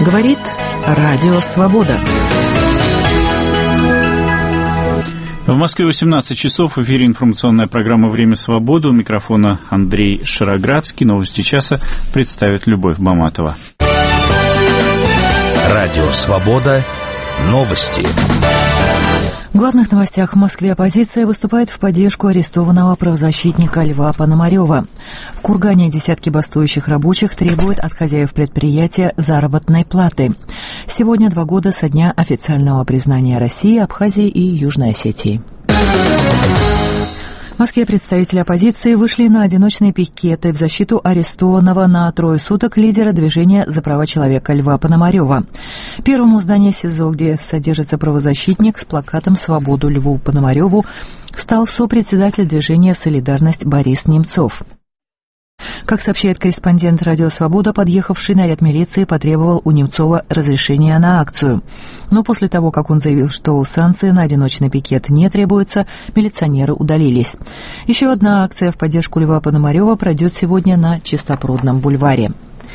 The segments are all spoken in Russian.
Говорит Радио Свобода. В Москве 18 часов. В эфире информационная программа «Время свободы». У микрофона Андрей Шароградский. Новости часа представит Любовь Баматова. Радио Свобода. Новости. В главных новостях: в Москве оппозиция выступает в поддержку арестованного правозащитника Льва Пономарёва. В Кургане десятки бастующих рабочих требуют от хозяев предприятия заработной платы. Сегодня 2 года со дня официального признания России, Абхазии и Южной Осетии. В Москве представители оппозиции вышли на одиночные пикеты в защиту арестованного на 3 суток лидера движения за права человека Льва Пономарёва. Первому зданию СИЗО, где содержится правозащитник, с плакатом «Свободу Льву Пономарёву» стал сопредседатель движения «Солидарность» Борис Немцов. Как сообщает корреспондент «Радио Свобода», подъехавший наряд милиции потребовал у Немцова разрешения на акцию. Но после того, как он заявил, что санкции на одиночный пикет не требуются, милиционеры удалились. Еще одна акция в поддержку Льва Пономарёва пройдет сегодня на Чистопрудном бульваре.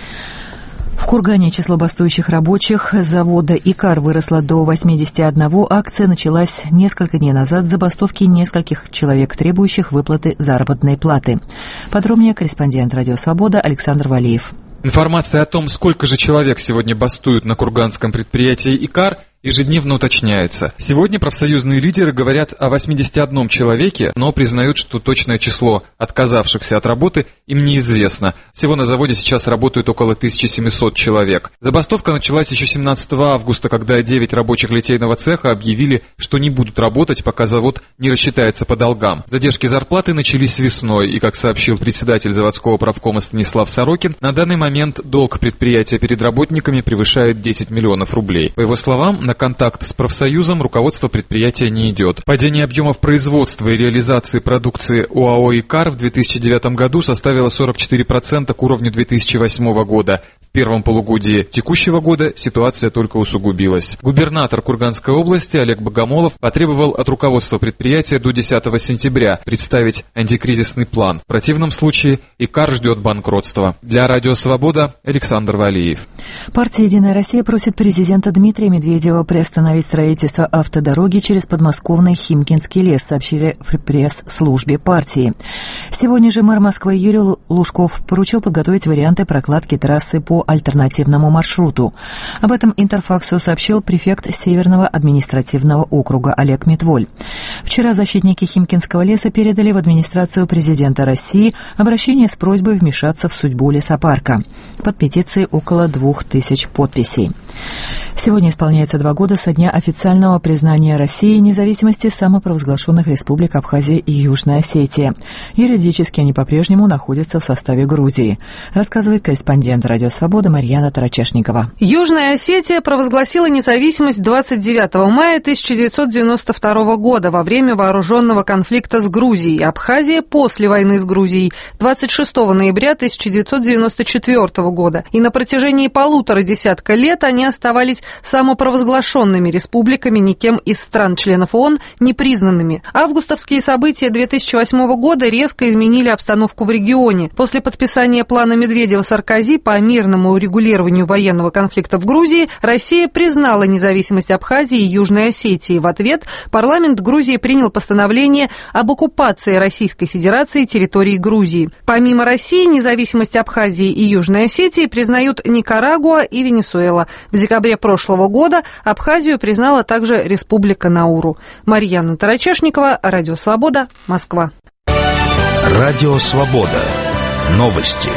В Кургане число бастующих рабочих завода «Икар» выросло до 81. Акция началась несколько дней назад с забастовки нескольких человек, требующих выплаты заработной платы. Подробнее корреспондент «Радио Свобода» Александр Валиев. Информация о том, сколько же человек сегодня бастуют на курганском предприятии «Икар», ежедневно уточняется. Сегодня профсоюзные лидеры говорят о 81 человеке, но признают, что точное число отказавшихся от работы им неизвестно. Всего на заводе сейчас работают около 1700 человек. Забастовка началась еще 17 августа, когда 9 рабочих литейного цеха объявили, что не будут работать, пока завод не рассчитается по долгам. Задержки зарплаты начались весной, и, как сообщил председатель заводского правкома Станислав Сорокин, на данный момент долг предприятия перед работниками превышает 10 миллионов рублей. По его словам, на контакт с профсоюзом руководство предприятия не идет. Падение объемов производства и реализации продукции ОАО «Икар» в 2009 году составило 44% к уровню 2008 года. В первом полугодии текущего года ситуация только усугубилась. Губернатор Курганской области Олег Богомолов потребовал от руководства предприятия до 10 сентября представить антикризисный план. В противном случае «Икар» ждет банкротства. Для Радио Свобода Александр Валиев. Партия «Единая Россия» просит президента Дмитрия Медведева приостановить строительство автодороги через подмосковный Химкинский лес, сообщили в пресс-службе партии. Сегодня же мэр Москвы Юрий Лужков поручил подготовить варианты прокладки трассы по альтернативному маршруту. Об этом Интерфаксу сообщил префект Северного административного округа Олег Метволь. Вчера защитники Химкинского леса передали в администрацию президента России обращение с просьбой вмешаться в судьбу лесопарка. Под петицией около 2000 подписей. Сегодня исполняется 2 года со дня официального признания России независимости самопровозглашенных республик Абхазия и Южная Осетия. Юридически они по-прежнему находятся в составе Грузии, рассказывает корреспондент «Радио Свобода» Марьяна Тарачешникова. Южная Осетия провозгласила независимость 29 мая 1992 года во время вооруженного конфликта с Грузией. Абхазия после войны с Грузией 26 ноября 1994 года. И на протяжении 1,5 десятка лет они оставались самопровозглашенными республиками, никем из стран-членов ООН не признанными. Августовские события 2008 года резко изменили обстановку в регионе. После подписания плана Медведева-Саркози по мирному урегулированию военного конфликта в Грузии Россия признала независимость Абхазии и Южной Осетии. В ответ парламент Грузии принял постановление об оккупации Российской Федерации территории Грузии. Помимо России, независимость Абхазии и Южной Осетии признают Никарагуа и Венесуэла. В декабре прошлого года Абхазию признала также Республика Науру. Марьяна Тарачешникова, Радио Свобода, Москва. Радио Свобода. Новости.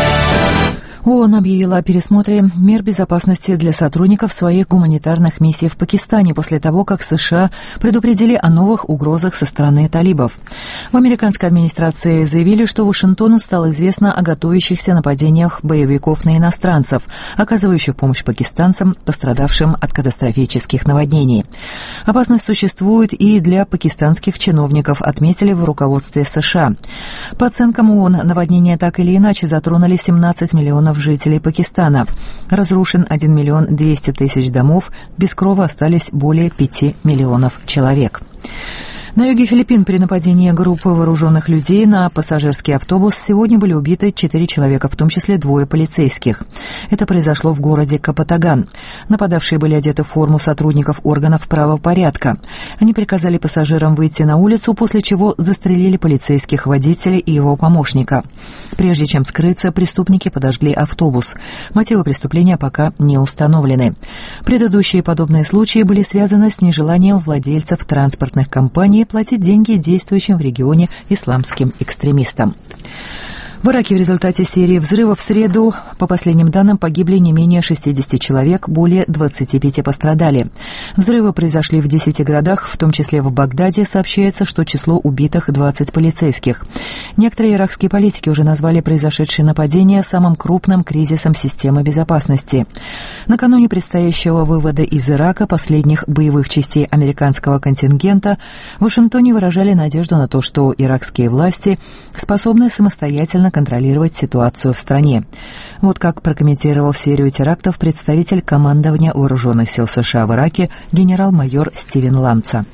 ООН объявила о пересмотре мер безопасности для сотрудников своих гуманитарных миссий в Пакистане после того, как США предупредили о новых угрозах со стороны талибов. В американской администрации заявили, что Вашингтону стало известно о готовящихся нападениях боевиков на иностранцев, оказывающих помощь пакистанцам, пострадавшим от катастрофических наводнений. Опасность существует и для пакистанских чиновников, отметили в руководстве США. По оценкам ООН, наводнения так или иначе затронули 17 миллионов жителей Пакистана. Разрушен 1 миллион 200 тысяч домов, без крова остались более 5 миллионов человек. На юге Филиппин при нападении группы вооруженных людей на пассажирский автобус сегодня были убиты 4 человека, в том числе 2 полицейских. Это произошло в городе Капатаган. Нападавшие были одеты в форму сотрудников органов правопорядка. Они приказали пассажирам выйти на улицу, после чего застрелили полицейских, водителя и его помощника. Прежде чем скрыться, преступники подожгли автобус. Мотивы преступления пока не установлены. Предыдущие подобные случаи были связаны с нежеланием владельцев транспортных компаний платить деньги действующим в регионе исламским экстремистам. В Ираке в результате серии взрывов в среду, по последним данным, погибли не менее 60 человек, более 25 пострадали. Взрывы произошли в 10 городах, в том числе в Багдаде. Сообщается, что число убитых 20 полицейских. Некоторые иракские политики уже назвали произошедшее нападение самым крупным кризисом системы безопасности. Накануне предстоящего вывода из Ирака последних боевых частей американского контингента в Вашингтоне выражали надежду на то, что иракские власти способны самостоятельно контролировать ситуацию в стране. Вот как прокомментировал серию терактов представитель командования Вооруженных сил США в Ираке генерал-майор Стивен Ланца.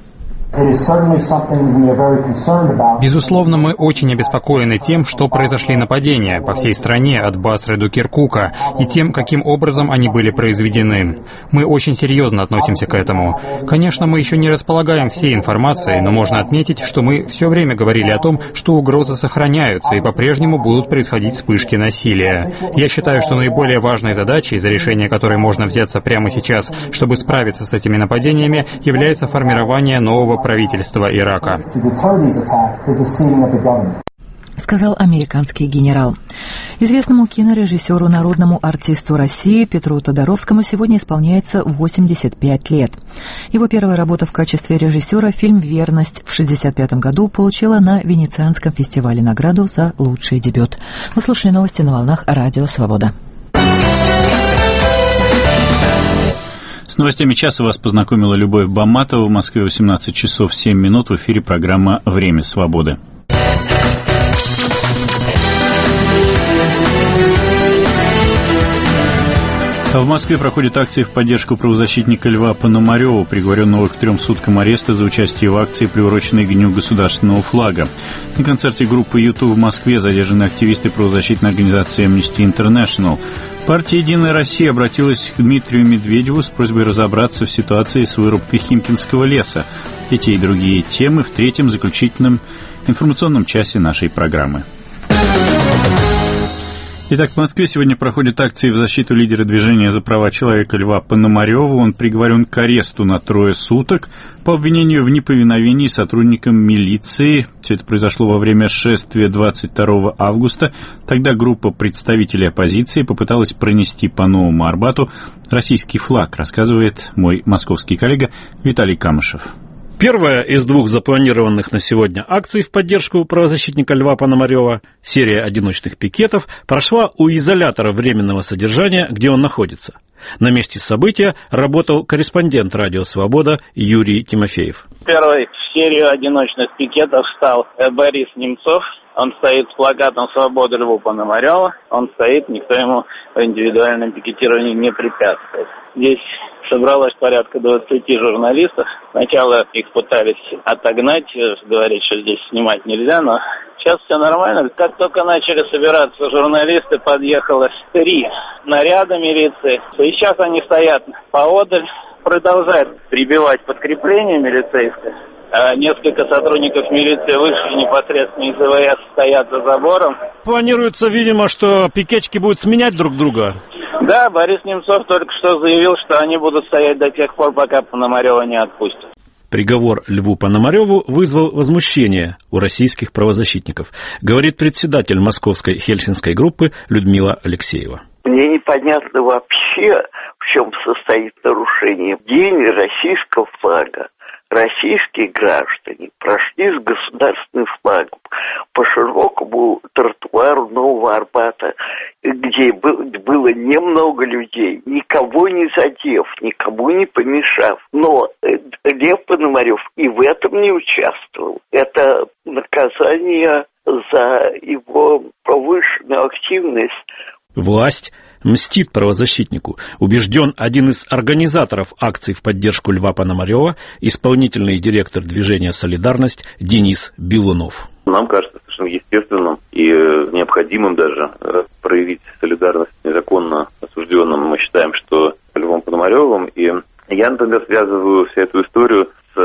Безусловно, мы очень обеспокоены тем, что произошли нападения по всей стране от Басры до Киркука, и тем, каким образом они были произведены. Мы очень серьезно относимся к этому. Конечно, мы еще не располагаем всей информацией, но можно отметить, что мы все время говорили о том, что угрозы сохраняются и по-прежнему будут происходить вспышки насилия. Я считаю, что наиболее важной задачей, за решение которой можно взяться прямо сейчас, чтобы справиться с этими нападениями, является формирование нового правительства Ирака, сказал американский генерал. Известному кинорежиссеру, народному артисту России Петру Тодоровскому сегодня исполняется 85 лет. Его первая работа в качестве режиссера, фильм «Верность», в 1965 году получила на Венецианском фестивале награду за лучший дебют. Вы слушали новости на волнах Радио Свобода. С новостями часа вас познакомила Любовь Баматова. В Москве 18 часов 7 минут. В эфире программа «Время свободы». В Москве проходят акции в поддержку правозащитника Льва Пономарёва, приговоренного к 3 суткам ареста за участие в акции, приуроченной к Дню государственного флага. На концерте группы «Юту» в Москве задержаны активисты правозащитной организации Amnesty International. Партия «Единая Россия» обратилась к Дмитрию Медведеву с просьбой разобраться в ситуации с вырубкой Химкинского леса. Эти и другие темы в третьем заключительном информационном часе нашей программы. Итак, в Москве сегодня проходят акции в защиту лидера движения за права человека Льва Пономарёва. Он приговорен к аресту на 3 суток по обвинению в неповиновении сотрудникам милиции. Все это произошло во время шествия 22 августа. Тогда группа представителей оппозиции попыталась пронести по Новому Арбату российский флаг, рассказывает мой московский коллега Виталий Камышев. Первая из 2 запланированных на сегодня акций в поддержку правозащитника Льва Пономарёва, серия одиночных пикетов, прошла у изолятора временного содержания, где он находится. На месте события работал корреспондент «Радио Свобода» Юрий Тимофеев. Первой в серию одиночных пикетов стал Борис Немцов. Он стоит с плакатом «Свобода Льву Пономарёва». Он стоит, никто ему в индивидуальном пикетировании не препятствует. Здесь собралось порядка 20 журналистов. Сначала их пытались отогнать, говорить, что здесь снимать нельзя, но сейчас все нормально. Как только начали собираться журналисты, подъехало 3 наряда милиции. И сейчас они стоят поодаль, продолжают прибивать подкрепление милицейское. Несколько сотрудников милиции вышли непосредственно из ИВС, стоят за забором. Планируется, видимо, что пикетчики будут сменять друг друга. Да, Борис Немцов только что заявил, что они будут стоять до тех пор, пока Пономарёва не отпустят. Приговор Льву Пономарёву вызвал возмущение у российских правозащитников, говорит председатель московской хельсинской группы Людмила Алексеева. Мне непонятно вообще, в чем состоит нарушение. День российского флага. Российские граждане прошли с государственным флагом по широкому тротуару Нового Арбата, где было немного людей, никого не задев, никому не помешав. Но Лев Пономарёв и в этом не участвовал. Это наказание за его повышенную активность. Власть мстит правозащитнику, убежден один из организаторов акций в поддержку Льва Пономарева, исполнительный директор движения «Солидарность» Денис Белунов. Нам кажется совершенно естественным и необходимым даже проявить солидарность с незаконно осужденным. Мы считаем, что Львом Пономаревым. И я, например, связываю всю эту историю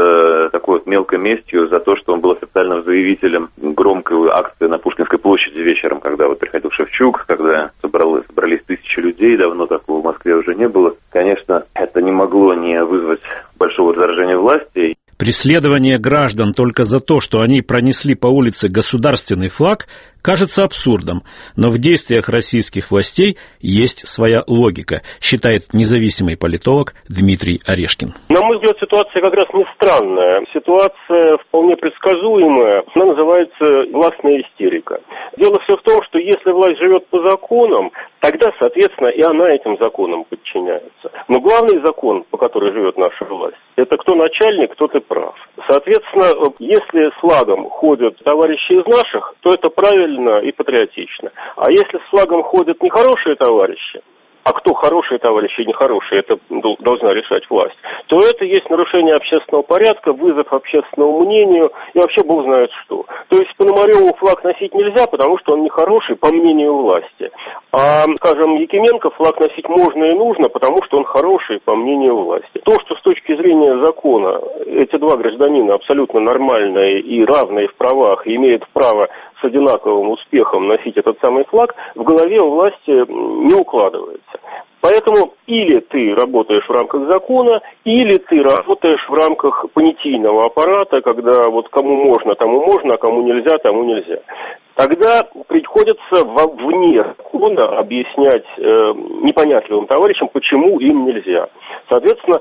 с такой вот мелкой местью за то, что он был официальным заявителем громкой акции на Пушкинской площади вечером, когда вот приходил Шевчук, когда собрались тысячи людей, давно такого в Москве уже не было. Конечно, это не могло не вызвать большого раздражения власти. Преследование граждан только за то, что они пронесли по улице государственный флаг, кажется абсурдом, но в действиях российских властей есть своя логика, считает независимый политолог Дмитрий Орешкин. На мой взгляд, ситуация как раз не странная. Ситуация вполне предсказуемая. Она называется властная истерика. Дело все в том, что если власть живет по законам, тогда, соответственно, и она этим законам подчиняется. Но главный закон, по которому живет наша власть, это кто начальник, кто ты прав. Соответственно, если с флагом ходят товарищи из наших, то это правильно и патриотично. А если с флагом ходят нехорошие товарищи, а кто хорошие товарищи и нехорошие, это должна решать власть, то это есть нарушение общественного порядка, вызов общественному мнению и вообще бог знает что. То есть Пономареву флаг носить нельзя, потому что он нехороший, по мнению власти. А, скажем, Якименко флаг носить можно и нужно, потому что он хороший, по мнению власти. То, что с точки зрения закона эти два гражданина абсолютно нормальные и равные в правах, и имеют право с одинаковым успехом носить этот самый флаг, в голове у власти не укладывается. Поэтому или ты работаешь в рамках закона, или ты работаешь в рамках понятийного аппарата, когда вот кому можно, тому можно, а кому нельзя, тому нельзя. Тогда приходится вне закона объяснять непонятливым товарищам, почему им нельзя. Соответственно,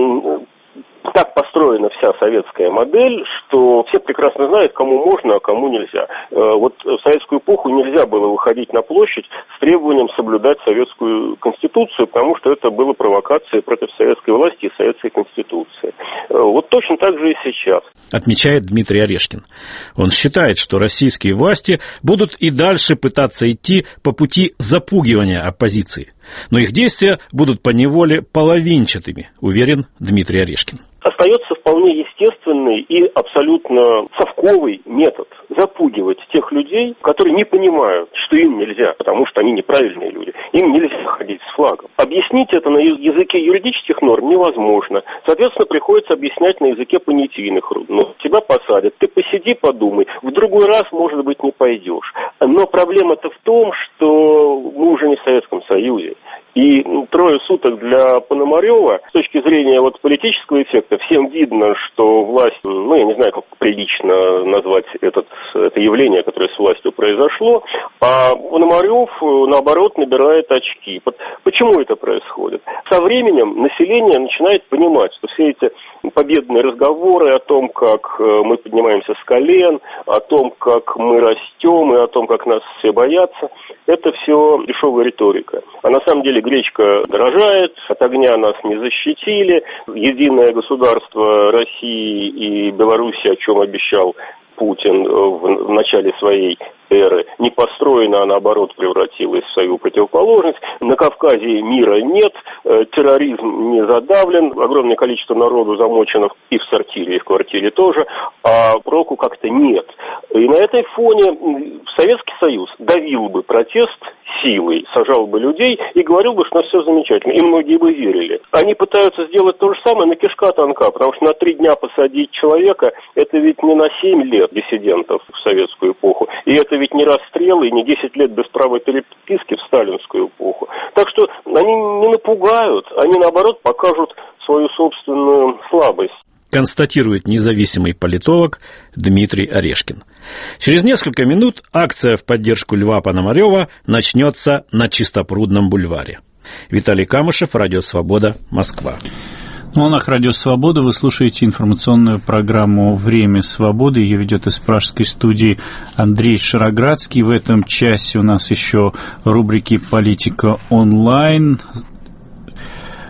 так построена вся советская модель, что все прекрасно знают, кому можно, а кому нельзя. Вот в советскую эпоху нельзя было выходить на площадь с требованием соблюдать советскую конституцию, потому что это было провокацией против советской власти и советской конституции. Вот точно так же и сейчас. Отмечает Дмитрий Орешкин. Он считает, что российские власти будут и дальше пытаться идти по пути запугивания оппозиции. Но их действия будут поневоле половинчатыми, уверен Дмитрий Орешкин. Остается вполне естественный и абсолютно совковый метод запугивать тех людей, которые не понимают, что им нельзя, потому что они неправильные люди. Им нельзя ходить с флагом. Объяснить это на языке юридических норм невозможно. Соответственно, приходится объяснять на языке понятийных норм. Тебя посадят, ты посиди, подумай. В другой раз, может быть, не пойдешь. Но проблема-то в том, что мы уже не в Советском Союзе. И 3 суток для Пономарева, с точки зрения вот политического эффекта, всем видно, что власть, я не знаю, как прилично назвать это явление, которое с властью произошло, а Пономарев, наоборот, набирает очки. Почему это происходит? Со временем население начинает понимать, что все эти победные разговоры о том, как мы поднимаемся с колен, о том, как мы растем и о том, как нас все боятся, это все дешевая риторика. А на самом деле гречка дорожает, от огня нас не защитили, единое государство России и Беларуси, о чем обещал Путин в начале своей эры, не построена, а наоборот превратилась в свою противоположность. На Кавказе мира нет, терроризм не задавлен, огромное количество народу замочено и в сортире, и в квартире тоже, а проку как-то нет. И на этой фоне Советский Союз давил бы протест силой, сажал бы людей и говорил бы, что все замечательно. И многие бы верили. Они пытаются сделать то же самое, но кишка тонка, потому что на 3 дня посадить человека, это ведь не на 7 лет диссидентов в советскую эпоху. И это ведь не расстрелы, и не 10 лет без права переписки в сталинскую эпоху. Так что они не напугают, они наоборот покажут свою собственную слабость. Констатирует независимый политолог Дмитрий Орешкин. Через несколько минут акция в поддержку Льва Пономарева начнется на Чистопрудном бульваре. Виталий Камышев, Радио Свобода, Москва. На волнах Радио Свобода вы слушаете информационную программу «Время свободы». Ее ведет из пражской студии Андрей Шароградский. В этом часе у нас еще рубрики «Политика онлайн».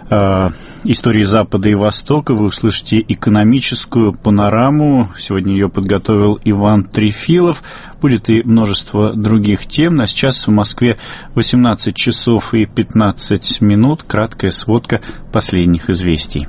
истории Запада и Востока. Вы услышите экономическую панораму. Сегодня ее подготовил Иван Трефилов. Будет и множество других тем. А сейчас в Москве 18 часов и 15 минут. Краткая сводка последних известий.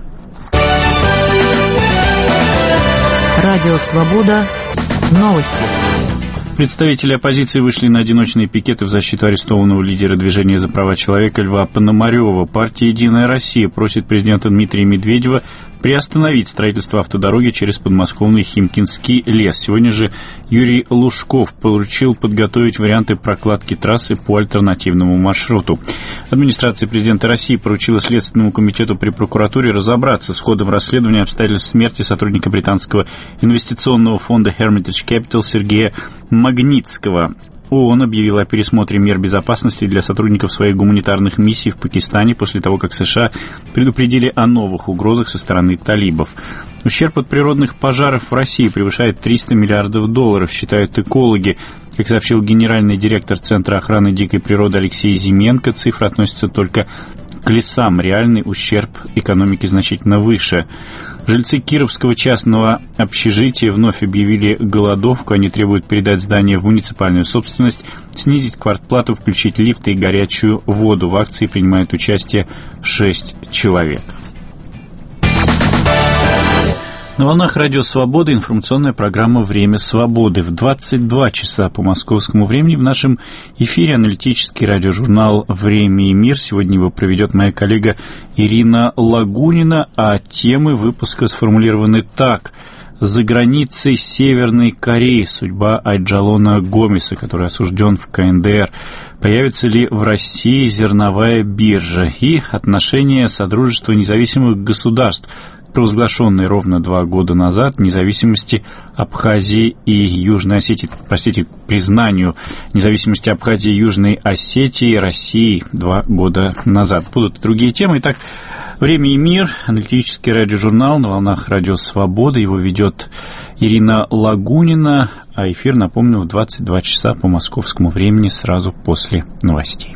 Радио «Свобода». Новости. Представители оппозиции вышли на одиночные пикеты в защиту арестованного лидера движения за права человека Льва Пономарёва. Партия «Единая Россия» просит президента Дмитрия Медведева приостановить строительство автодороги через подмосковный Химкинский лес. Сегодня же Юрий Лужков поручил подготовить варианты прокладки трассы по альтернативному маршруту. Администрация президента России поручила Следственному комитету при прокуратуре разобраться с ходом расследования обстоятельств смерти сотрудника британского инвестиционного фонда Hermitage Capital Сергея Магнитского. ООН объявила о пересмотре мер безопасности для сотрудников своих гуманитарных миссий в Пакистане после того, как США предупредили о новых угрозах со стороны талибов. Ущерб от природных пожаров в России превышает $300 миллиардов, считают экологи. Как сообщил генеральный директор Центра охраны дикой природы Алексей Зименко, цифра относится только к лесам. Реальный ущерб экономике значительно выше. Жильцы Кировского частного общежития вновь объявили голодовку. Они требуют передать здание в муниципальную собственность, снизить квартплату, включить лифты и горячую воду. В акции принимают участие 6 человек. На волнах Радио Свобода информационная программа «Время свободы». В 22 часа по московскому времени в нашем эфире аналитический радиожурнал «Время и мир». Сегодня его проведет моя коллега Ирина Лагунина, а темы выпуска сформулированы так. За границей Северной Кореи судьба Айджалона Гомеса, который осужден в КНДР. Появится ли в России зерновая биржа? И отношения Содружества независимых государств, провозглашенной ровно 2 года назад, независимости Абхазии и Южной Осетии, признанию независимости Абхазии и Южной Осетии России 2 года назад. Будут и другие темы. Итак, «Время и мир», аналитический радиожурнал на волнах Радио Свобода. Его ведет Ирина Лагунина, а эфир, напомню, в 22 часа по московскому времени сразу после новостей.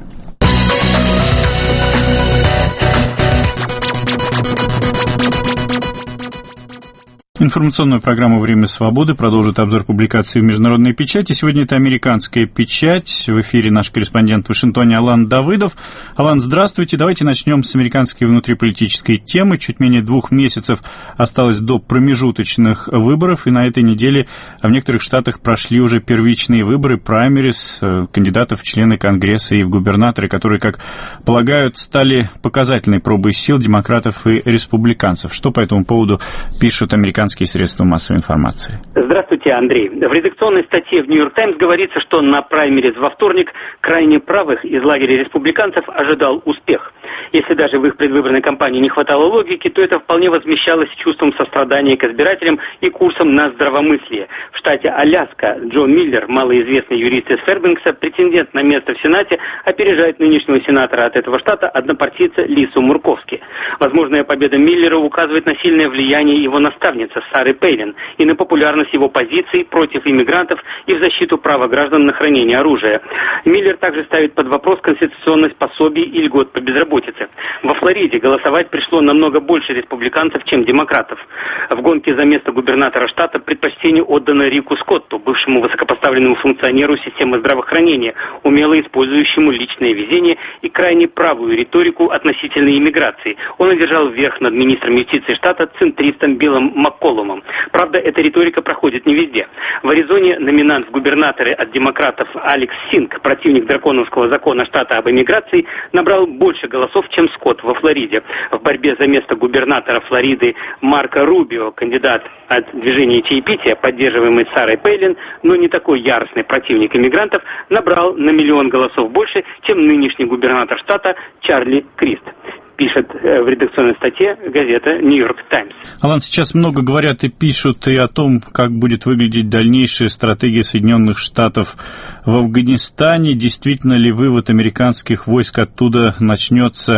Информационную программу «Время свободы» продолжит обзор публикаций в международной печати. Сегодня это американская печать. В эфире наш корреспондент в Вашингтоне Алан Давыдов. Алан, здравствуйте. Давайте начнем с американской внутриполитической темы. Чуть менее 2 месяцев осталось до промежуточных выборов, и на этой неделе в некоторых штатах прошли уже первичные выборы, праймерис кандидатов в члены Конгресса и в губернаторы, которые, как полагают, стали показательной пробой сил демократов и республиканцев. Что по этому поводу пишут американские средства массовой информации? Здравствуйте, Андрей. В редакционной статье в «Нью-Йорк Таймс» говорится, что на праймериз во вторник крайне правых из лагеря республиканцев ожидал успех. Если даже в их предвыборной кампании не хватало логики, то это вполне возмещалось чувством сострадания к избирателям и курсом на здравомыслие. В штате Аляска Джон Миллер, малоизвестный юрист из Фэрбенкса, претендент на место в Сенате, опережает нынешнего сенатора от этого штата, однопартийца Лису Мурковски. Возможная победа Миллера указывает на сильное влияние его наставницы Сары Пейлин и на популярность его позиций против иммигрантов и в защиту права граждан на хранение оружия. Миллер также ставит под вопрос конституционность пособий и льгот по безработице. Во Флориде голосовать пришло намного больше республиканцев, чем демократов. В гонке за место губернатора штата предпочтение отдано Рику Скотту, бывшему высокопоставленному функционеру системы здравоохранения, умело использующему личное везение и крайне правую риторику относительно иммиграции. Он одержал верх над министром юстиции штата, центристом Биллом Макколумом. Правда, эта риторика проходит не везде. В Аризоне номинант в губернаторы от демократов Алекс Синг, противник драконовского закона штата об иммиграции, набрал больше голосов, чем Скотт во Флориде. В борьбе за место губернатора Флориды Марко Рубио, кандидат от движения чаепития, поддерживаемый Сарой Пейлин, но не такой яростный противник иммигрантов, набрал на 1 миллион голосов больше, чем нынешний губернатор штата Чарли Крист. Пишет в редакционной статье газета «Нью-Йорк Таймс». Алан, сейчас много говорят и пишут и о том, как будет выглядеть дальнейшая стратегия Соединенных Штатов в Афганистане. Действительно ли вывод американских войск оттуда начнется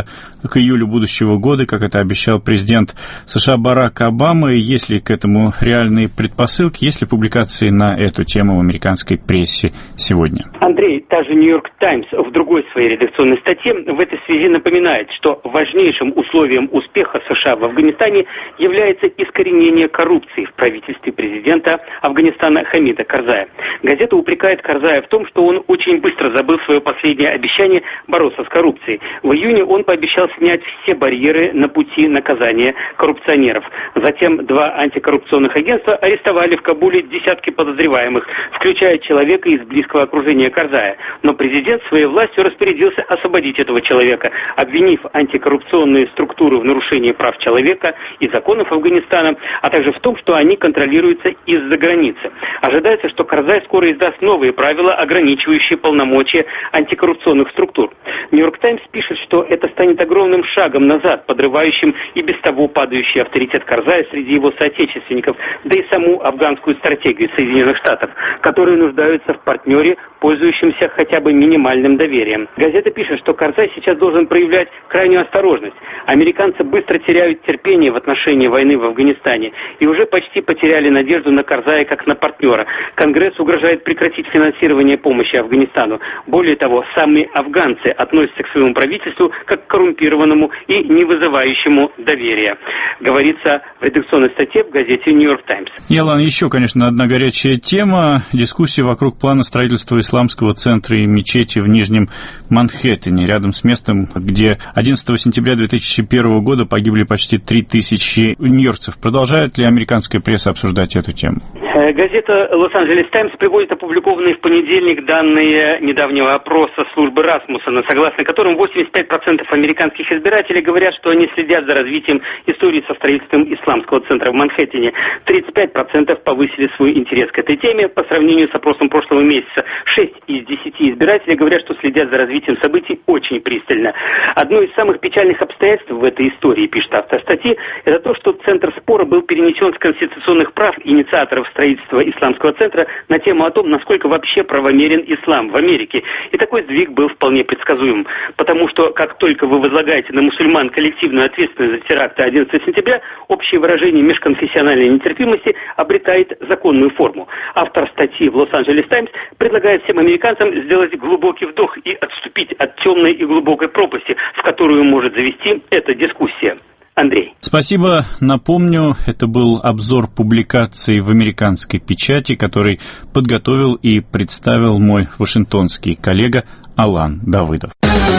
к июлю будущего года, как это обещал президент США Барак Обама. И есть ли к этому реальные предпосылки, есть ли публикации на эту тему в американской прессе сегодня? Андрей, та же «Нью-Йорк Таймс» в другой своей редакционной статье в этой связи напоминает, что важнейшим условием успеха США в Афганистане является искоренение коррупции в правительстве президента Афганистана Хамида Карзая. Газета упрекает Карзая в том, что он очень быстро забыл свое последнее обещание бороться с коррупцией. В июне он пообещал снять все барьеры на пути наказания коррупционеров. Затем 2 антикоррупционных агентства арестовали в Кабуле десятки подозреваемых, включая человека из близкого окружения Карзая. Но президент своей властью распорядился освободить этого человека, обвинив антикоррупционные структуры в нарушении прав человека и законов Афганистана, а также в том, что они контролируются из-за границы. Ожидается, что Карзай скоро издаст новые правила, ограничивающие полномочия антикоррупционных структур. «Нью-Йорк Таймс» пишет, что это станет огромным шагом назад, подрывающим и без того падающий авторитет Карзая среди его соотечественников, да и саму афганскую стратегию Соединенных Штатов, которые нуждаются в партнере, пользующемся хотя бы минимальным доверием. Газета пишет, что Карзай сейчас должен проявлять крайнюю осторожность. Американцы быстро теряют терпение в отношении войны в Афганистане и уже почти потеряли надежду на Карзая как на партнера. Конгресс угрожает прекратить финансирование помощи Афганистану. Более того, сами афганцы относятся к своему правительству как к коррумпированному и не вызывающему доверия. Говорится в редакционной статье в газете «Нью-Йорк Таймс». Ялан, еще, конечно, одна горячая тема. Дискуссия вокруг плана строительства исламского центра и мечети в Нижнем Манхэттене, рядом с местом, где 11 сентября 2001 года погибли почти 3000 нью-йоркцев. Продолжает ли американская пресса обсуждать эту тему? Газета «Лос-Анджелес Таймс» приводит опубликованные в понедельник данные недавнего опроса службы Расмуссена, согласно которым 85% американских избирателей говорят, что они следят за развитием истории со строительством исламского центра в Манхэттене. 35% повысили свой интерес к этой теме по сравнению с опросом прошлого месяца. 6 из 10 избирателей говорят, что следят за развитием событий очень пристально. Одно из самых печальных обстоятельств в этой истории, пишет автор статьи, это то, что центр спора был перенесен с конституционных прав инициаторов строительства исламского центра на тему о том, насколько вообще правомерен ислам в Америке. И такой сдвиг был вполне предсказуем. Потому что, как только вы возлагаете на мусульман коллективную ответственность за теракты 11 сентября, общее выражение межконфессиональной нетерпимости обретает законную форму. Автор статьи в «Лос-Анджелес Таймс» предлагает всем американцам сделать глубокий вдох и отступить от темной и глубокой пропасти, в которую может завести эта дискуссия. Андрей. Спасибо. Напомню, это был обзор публикаций в американской печати, который подготовил и представил мой вашингтонский коллега Алан Давыдов.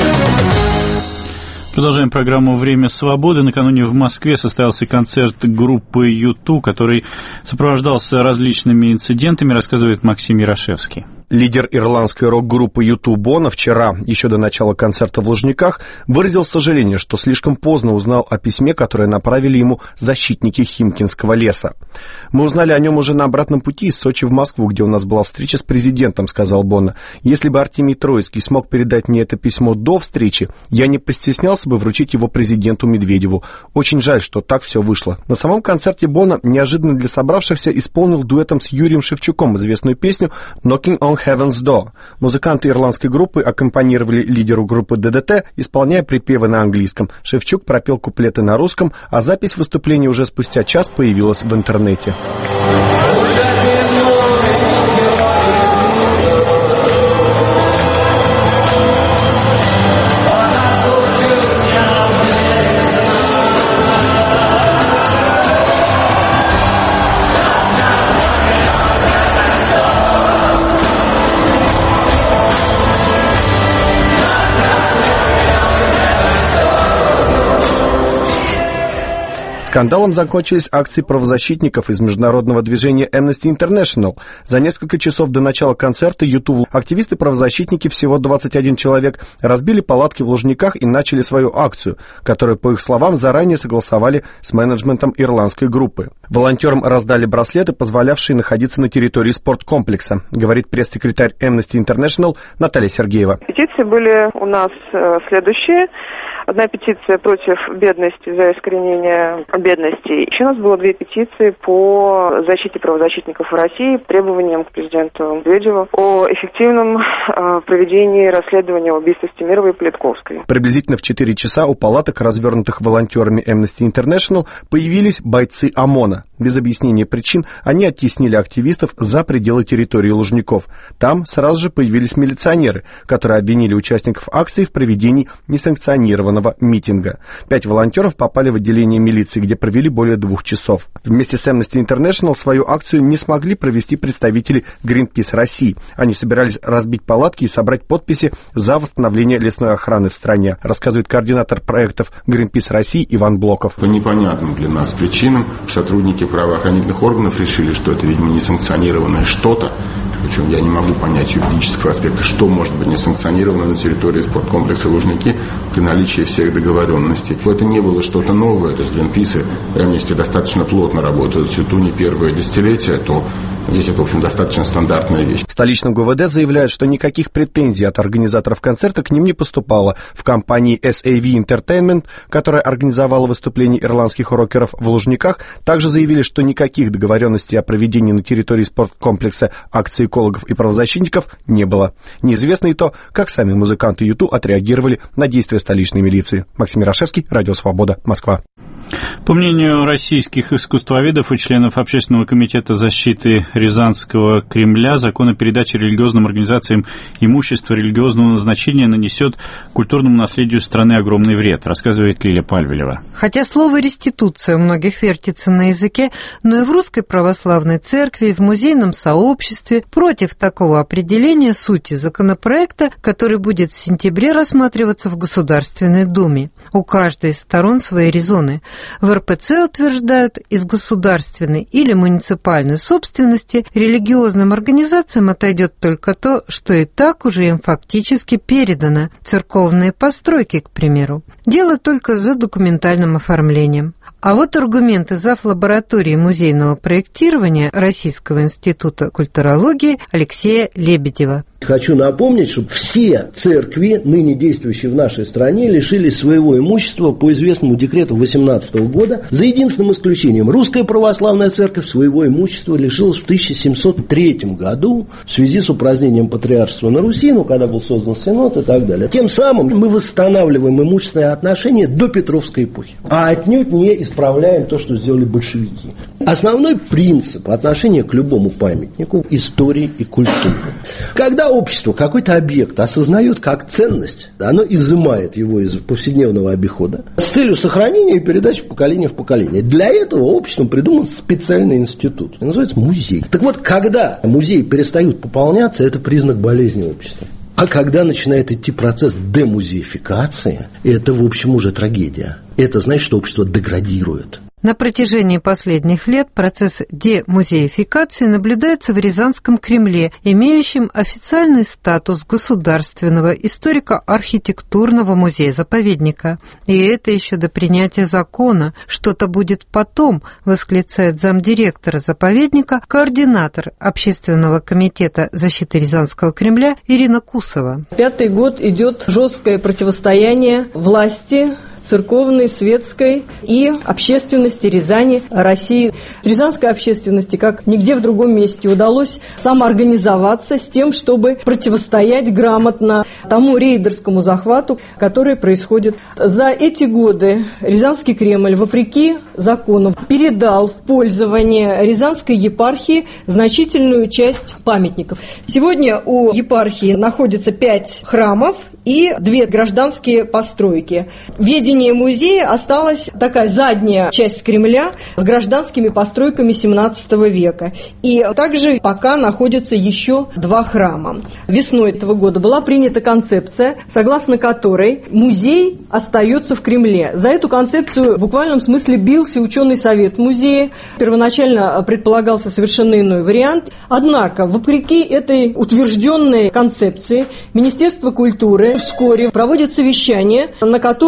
Продолжаем программу «Время свободы». Накануне в Москве состоялся концерт группы U2, который сопровождался различными инцидентами, рассказывает Максим Ярошевский. Лидер ирландской рок-группы U2 Боно вчера, еще до начала концерта в Лужниках, выразил сожаление, что слишком поздно узнал о письме, которое направили ему защитники Химкинского леса. «Мы узнали о нем уже на обратном пути из Сочи в Москву, где у нас была встреча с президентом», — сказал Боно. «Если бы Артемий Троицкий смог передать мне это письмо до встречи, я не постеснялся бы вручить его президенту Медведеву. Очень жаль, что так все вышло». На самом концерте Боно неожиданно для собравшихся исполнил дуэтом с Юрием Шевчуком известную песню «Knocking on Heaven's Door». Музыканты ирландской группы аккомпанировали лидеру группы ДДТ, исполняя припевы на английском. Шевчук пропел куплеты на русском, а запись выступления уже спустя час появилась в интернете. Скандалом закончились акции правозащитников из международного движения Amnesty International. За несколько часов до начала концерта U2 активисты-правозащитники, всего 21 человек, разбили палатки в Лужниках и начали свою акцию, которую, по их словам, заранее согласовали с менеджментом ирландской группы. Волонтерам раздали браслеты, позволявшие находиться на территории спорткомплекса, говорит пресс-секретарь Amnesty International Наталья Сергеева. Петиции были у нас следующие. Одна петиция против бедности, за искоренение бедности. Еще у нас было 2 петиции по защите правозащитников в России, требованиям к президенту Медведеву о эффективном проведении расследования убийства Стемировой и Политковской. Приблизительно в 4 часа у палаток, развернутых волонтерами Amnesty International, появились бойцы ОМОНа. Без объяснения причин они оттеснили активистов за пределы территории Лужников. Там сразу же появились милиционеры, которые обвинили участников акции в проведении несанкционированного митинга. 5 волонтеров попали в отделение милиции, где провели более 2 часов. Вместе с Amnesty International свою акцию не смогли провести представители Greenpeace России. Они собирались разбить палатки и собрать подписи за восстановление лесной охраны в стране, рассказывает координатор проектов Greenpeace России Иван Блоков. По непонятным для нас причинам сотрудники правоохранительных органов решили, что это, видимо, несанкционированное что-то. Причем я не могу понять юридического аспекта, что может быть несанкционировано на территории спорткомплекса Лужники при наличии всех договоренностей. Это не было что-то новое, то есть Greenpeace и Amnesty достаточно плотно работают в не первое десятилетие, то здесь это, в общем, достаточно стандартная вещь. В столичном ГУВД заявляют, что никаких претензий от организаторов концерта к ним не поступало. В компании SAV Entertainment, которая организовала выступление ирландских рокеров в Лужниках, также заявили, что никаких договоренностей о проведении на территории спорткомплекса акций экологов и правозащитников не было. Неизвестно и то, как сами музыканты юту отреагировали на действия столичной милиции. Максим Ярошевский, Радио Свобода, Москва. По мнению российских искусствоведов и членов Общественного комитета защиты Рязанского Кремля, закон о передаче религиозным организациям имущества религиозного назначения нанесет культурному наследию страны огромный вред, рассказывает Лилия Пальвелева. Хотя слово «реституция» у многих вертится на языке, но и в Русской Православной Церкви, и в музейном сообществе против такого определения сути законопроекта, который будет в сентябре рассматриваться в Государственной Думе. У каждой из сторон свои резоны. В РПЦ утверждают, из государственной или муниципальной собственности религиозным организациям отойдет только то, что и так уже им фактически передано. Церковные постройки, к примеру. Дело только за документальным оформлением. А вот аргументы зав. Лаборатории музейного проектирования Российского института культурологии Алексея Лебедева. Хочу напомнить, что все церкви, ныне действующие в нашей стране, лишились своего имущества по известному декрету 18 года, за единственным исключением. Русская Православная Церковь своего имущества лишилась в 1703 году в связи с упразднением патриаршества на Руси, когда был создан Синод и так далее. Тем самым мы восстанавливаем имущественные отношения до Петровской эпохи, а отнюдь не исправляем то, что сделали большевики. Основной принцип отношения к любому памятнику – истории и культуры. Когда общество какой-то объект осознает как ценность, оно изымает его из повседневного обихода с целью сохранения и передачи поколения в поколение. Для этого обществом придуман специальный институт. Называется музей. Так вот, когда музеи перестают пополняться, это признак болезни общества. А когда начинает идти процесс демузеификации, это, в общем, уже трагедия. Это значит, что общество деградирует. На протяжении последних лет процесс демузеификации наблюдается в Рязанском Кремле, имеющем официальный статус государственного историко-архитектурного музея-заповедника. И это еще до принятия закона. Что-то будет потом, восклицает замдиректора заповедника, координатор Общественного комитета защиты Рязанского Кремля Ирина Кусова. 5-й год идет жесткое противостояние власти, церковной, светской и общественности Рязани, России. Рязанской общественности, как нигде в другом месте, удалось самоорганизоваться с тем, чтобы противостоять грамотно тому рейдерскому захвату, который происходит. За эти годы Рязанский Кремль, вопреки закону, передал в пользование Рязанской епархии значительную часть памятников. Сегодня у епархии находится 5 храмов и 2 гражданские постройки. В ведении музея осталась такая задняя часть Кремля с гражданскими постройками 17 века. И также пока находятся еще 2 храма. Весной этого года была принята концепция, согласно которой музей остается в Кремле. За эту концепцию в буквальном смысле бился ученый совет музея. Первоначально предполагался совершенно иной вариант. Однако, вопреки этой утвержденной концепции, Министерство культуры вскоре проводит совещание, на котором принимает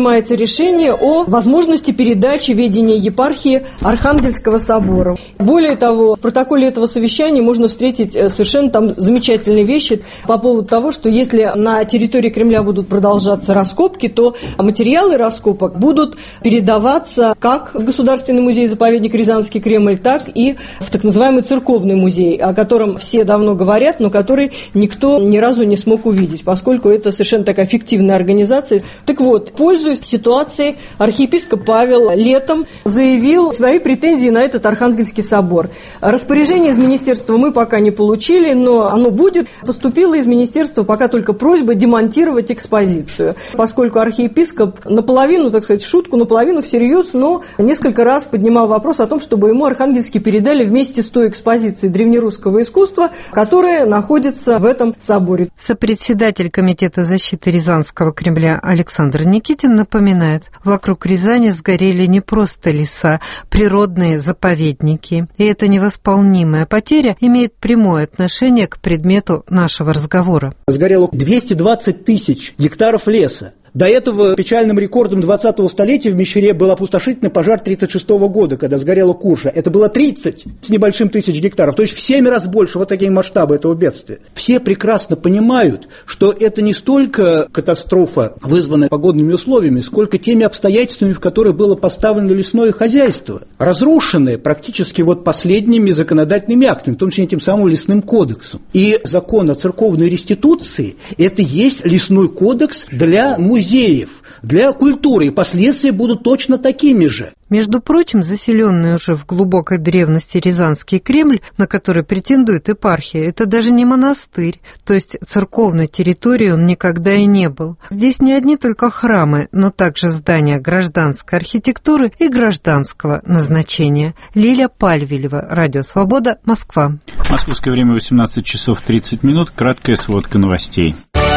принимается решение о возможности передачи ведения епархии Архангельского собора. Более того, в протоколе этого совещания можно встретить совершенно там замечательные вещи по поводу того, что если на территории Кремля будут продолжаться раскопки, то материалы раскопок будут передаваться как в Государственный музей-заповедник Рязанский Кремль, так и в так называемый церковный музей, о котором все давно говорят, но который никто ни разу не смог увидеть, поскольку это совершенно такая фиктивная организация. Так вот, пользуясь ситуацией, архиепископ Павел летом заявил свои претензии на этот Архангельский собор. Распоряжение из министерства мы пока не получили, но оно будет. Поступило из министерства пока только просьба демонтировать экспозицию, поскольку архиепископ наполовину, так сказать, в шутку, наполовину всерьез, но несколько раз поднимал вопрос о том, чтобы ему Архангельский передали вместе с той экспозицией древнерусского искусства, которая находится в этом соборе. Сопредседатель Комитета защиты Рязанского Кремля Александр Никитин напоминает, вокруг Рязани сгорели не просто леса, природные заповедники. И эта невосполнимая потеря имеет прямое отношение к предмету нашего разговора. Сгорело 220 тысяч гектаров леса. До этого печальным рекордом 20-го столетия в Мещере был опустошительный пожар 1936 года, когда сгорела Курша. Это было 30 с небольшим тысяч гектаров, то есть в 7 раз больше, вот такие масштабы этого бедствия. Все прекрасно понимают, что это не столько катастрофа, вызванная погодными условиями, сколько теми обстоятельствами, в которых было поставлено лесное хозяйство, разрушенное практически вот последними законодательными актами, в том числе тем самым лесным кодексом. И закон о церковной реституции – это есть лесной кодекс для музеев, для культуры, и последствия будут точно такими же. Между прочим, заселенный уже в глубокой древности Рязанский Кремль, на который претендует епархия, это даже не монастырь, то есть церковной территории он никогда и не был. Здесь не одни только храмы, но также здания гражданской архитектуры и гражданского назначения. Лиля Пальвелева, Радио Свобода, Москва. Московское время 18 часов 30 минут. Краткая сводка новостей.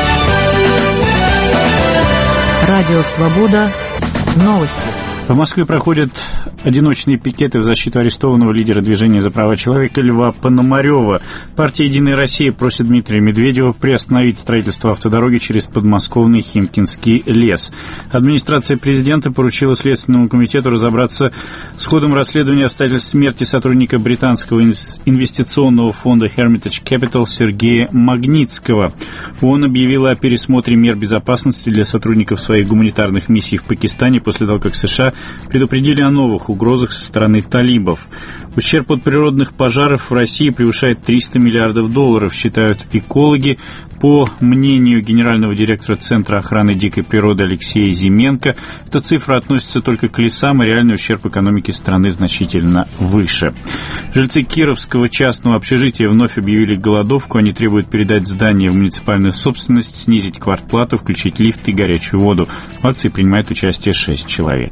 Радио «Свобода». Новости. В Москве проходят одиночные пикеты в защиту арестованного лидера движения за права человека Льва Пономарёва. Партия «Единая Россия» просит Дмитрия Медведева приостановить строительство автодороги через подмосковный Химкинский лес. Администрация президента поручила Следственному комитету разобраться с ходом расследования обстоятельств смерти сотрудника британского инвестиционного фонда Hermitage Capital Сергея Магнитского. ООН объявила о пересмотре мер безопасности для сотрудников своих гуманитарных миссий в Пакистане после того, как США предупредили о новых угрозах со стороны талибов. Ущерб от природных пожаров в России превышает $300 миллиардов, считают экологи. По мнению генерального директора Центра охраны дикой природы Алексея Зименко, эта цифра относится только к лесам, и реальный ущерб экономике страны значительно выше. Жильцы Кировского частного общежития вновь объявили голодовку. Они требуют передать здание в муниципальную собственность, снизить квартплату, включить лифт и горячую воду. В акции принимает участие 6 человек.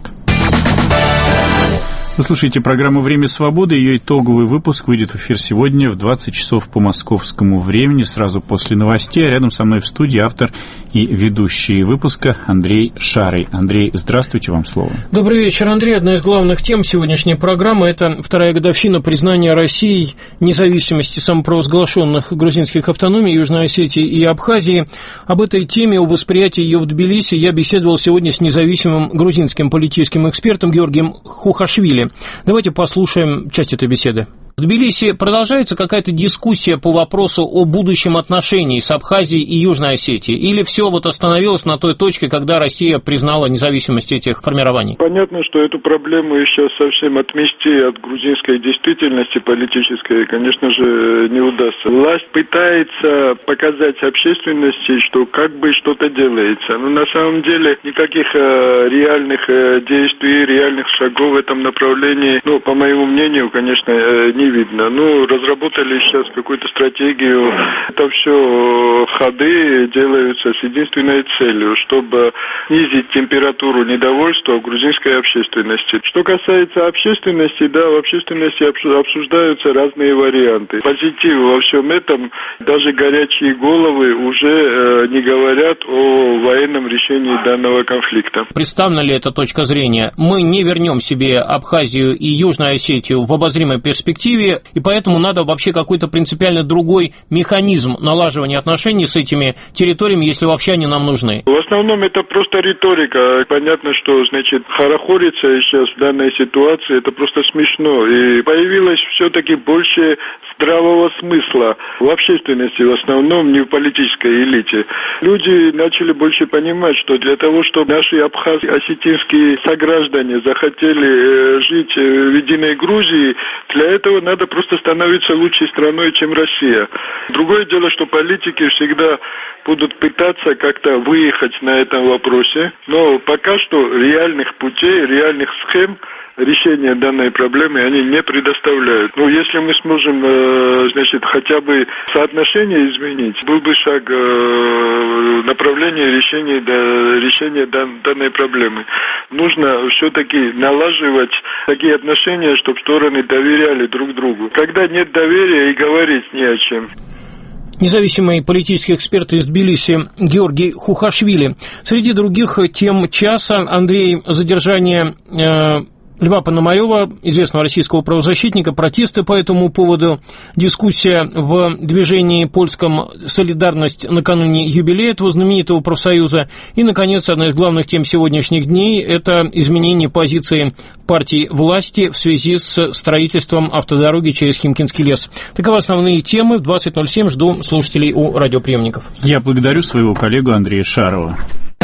Вы слушаете программу «Время свободы». Ее итоговый выпуск выйдет в эфир сегодня в 20 часов по московскому времени, сразу после новостей. А рядом со мной в студии автор и ведущий выпуска Андрей Шарый. Андрей, здравствуйте, вам слово. Добрый вечер, Андрей. Одна из главных тем сегодняшней программы – это вторая годовщина признания Россией независимости самопровозглашенных грузинских автономий Южной Осетии и Абхазии. Об этой теме, о восприятии ее в Тбилиси я беседовал сегодня с независимым грузинским политическим экспертом Георгием Хухашвили. Давайте послушаем часть этой беседы. В Тбилиси продолжается какая-то дискуссия по вопросу о будущем отношении с Абхазией и Южной Осетией? Или все вот остановилось на той точке, когда Россия признала независимость этих формирований? Понятно, что эту проблему сейчас совсем отмести от грузинской действительности политической, конечно же, не удастся. Власть пытается показать общественности, что как бы что-то делается. Но на самом деле никаких реальных действий, реальных шагов в этом направлении, по моему мнению, конечно, не видно. Разработали сейчас какую-то стратегию. Это все ходы делаются с единственной целью, чтобы снизить температуру недовольства в грузинской общественности. Что касается общественности, в общественности обсуждаются разные варианты. Позитив во всем этом, даже горячие головы уже не говорят о военном решении данного конфликта. Представлена ли эта точка зрения? Мы не вернем себе Абхазию и Южную Осетию в обозримой перспективе, Киеве, и поэтому надо вообще какой-то принципиально другой механизм налаживания отношений с этими территориями, если вообще они нам нужны. В основном это просто риторика. Понятно, что, значит, хорохориться сейчас в данной ситуации, это просто смешно. И появилось все-таки больше здравого смысла в общественности, в основном, не в политической элите. Люди начали больше понимать, что для того, чтобы наши абхаз-осетинские сограждане захотели жить в единой Грузии, для этого надо просто становиться лучшей страной, чем Россия. Другое дело, что политики всегда будут пытаться как-то выехать на этом вопросе, но пока что реальных путей, реальных схем решения данной проблемы они не предоставляют. Но если мы сможем, значит, хотя бы соотношение изменить, был бы шаг в направлении решения данной проблемы. Нужно все-таки налаживать такие отношения, чтобы стороны доверяли друг другу. Когда нет доверия, и говорить не о чем. Независимый политический эксперт из Тбилиси Георгий Хухашвили. Среди других тем часа, Андрей, задержание Льва Пономарева, известного российского правозащитника, протесты по этому поводу, дискуссия в движении польском «Солидарность» накануне юбилея этого знаменитого профсоюза. И, наконец, одна из главных тем сегодняшних дней – это изменение позиции партии власти в связи с строительством автодороги через Химкинский лес. Таковы основные темы. В 20:07 жду слушателей у радиоприемников. Я благодарю своего коллегу Андрея Шарова.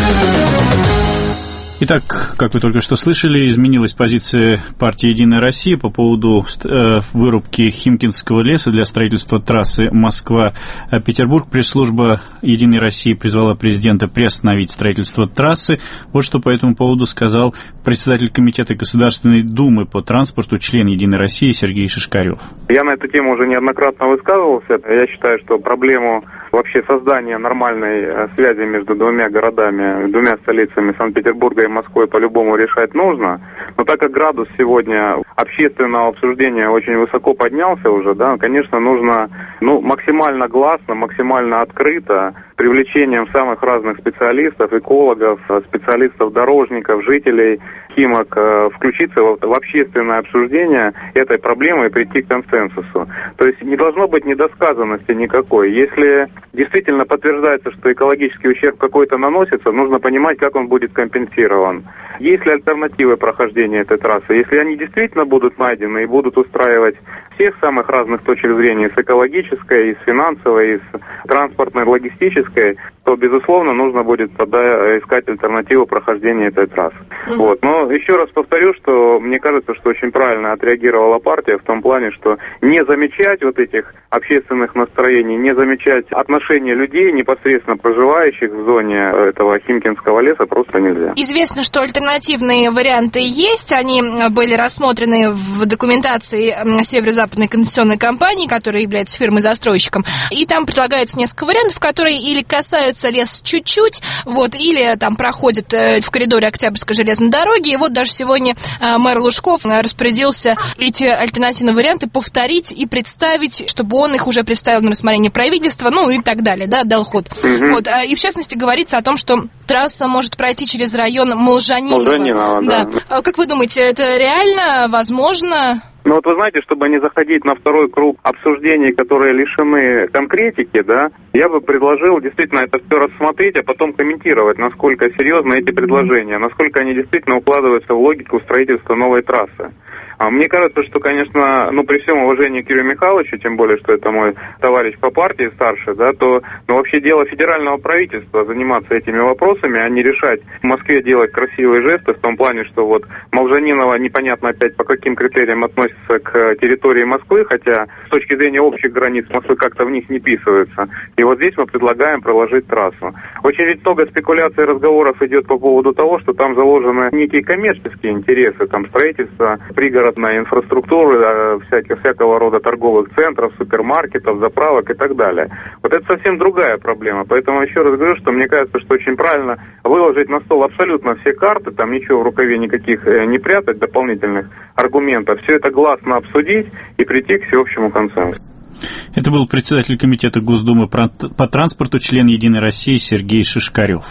Итак, как вы только что слышали, изменилась позиция партии «Единая Россия» по поводу вырубки Химкинского леса для строительства трассы Москва-Петербург. Пресс-служба «Единой России» призвала президента приостановить строительство трассы. Вот что по этому поводу сказал председатель Комитета Государственной Думы по транспорту, член «Единой России» Сергей Шишкарев. Я на эту тему уже неоднократно высказывался. Я считаю, что проблему вообще создания нормальной связи между двумя городами, двумя столицами Санкт-Петербурга и Москвы по-любому решать нужно. Но так как градус сегодня общественного обсуждения очень высоко поднялся уже, да, конечно, нужно максимально гласно, максимально открыто, привлечением самых разных специалистов, экологов, специалистов-дорожников, жителей Химок, включиться в общественное обсуждение этой проблемы и прийти к консенсусу. То есть не должно быть недосказанности никакой. Если действительно подтверждается, что экологический ущерб какой-то наносится, нужно понимать, как он будет компенсирован. Есть ли альтернативы прохождения этой трассы? Если они действительно будут найдены и будут устраивать всех самых разных точек зрения, с экологической, и с финансовой, и с транспортной, логистической, то, безусловно, нужно будет тогда искать альтернативу прохождения этой трассы. Вот. Но еще раз повторю, что мне кажется, что очень правильно отреагировала партия в том плане, что не замечать вот этих общественных настроений, не замечать отношения людей, непосредственно проживающих в зоне этого Химкинского леса, просто нельзя. Известно, что альтернативные варианты есть, они были рассмотрены в документации Северо-Западной концессионной компании, которая является фирмой-застройщиком, и там предлагается несколько вариантов, которые или касаются лес чуть-чуть, вот, или там проходят в коридоре Октябрьской железной дороги, и вот даже сегодня мэр Лужков распорядился эти альтернативные варианты повторить и представить, чтобы он их уже представил на рассмотрение правительства, ну и так далее, да, дал ход. Вот, и в частности говорится о том, что трасса может пройти через район Молжаниново. Да. Как вы думаете, это реально, возможно? Ну вот вы знаете, чтобы не заходить на второй круг обсуждений, которые лишены конкретики, да, я бы предложил действительно это все рассмотреть, а потом комментировать, насколько серьезны эти предложения, насколько они действительно укладываются в логику строительства новой трассы. Мне кажется, что, конечно, при всем уважении к Юрию Михайловичу, тем более, что это мой товарищ по партии старший, да, то вообще дело федерального правительства заниматься этими вопросами, а не решать в Москве делать красивые жесты в том плане, что вот Молжаниново непонятно опять по каким критериям относится к территории Москвы, хотя с точки зрения общих границ Москвы как-то в них не вписывается. И вот здесь мы предлагаем проложить трассу. Очень ведь много спекуляций и разговоров идет по поводу того, что там заложены некие коммерческие интересы, там строительство пригородной инфраструктуры, всякого рода торговых центров, супермаркетов, заправок и так далее. Вот это совсем другая проблема. Поэтому еще раз говорю, что мне кажется, что очень правильно выложить на стол абсолютно все карты, там ничего в рукаве никаких не прятать, дополнительных аргументов. Все это гласно обсудить и прийти к всеобщему консенсусу. Это был председатель Комитета Госдумы по транспорту, член «Единой России» Сергей Шишкарев.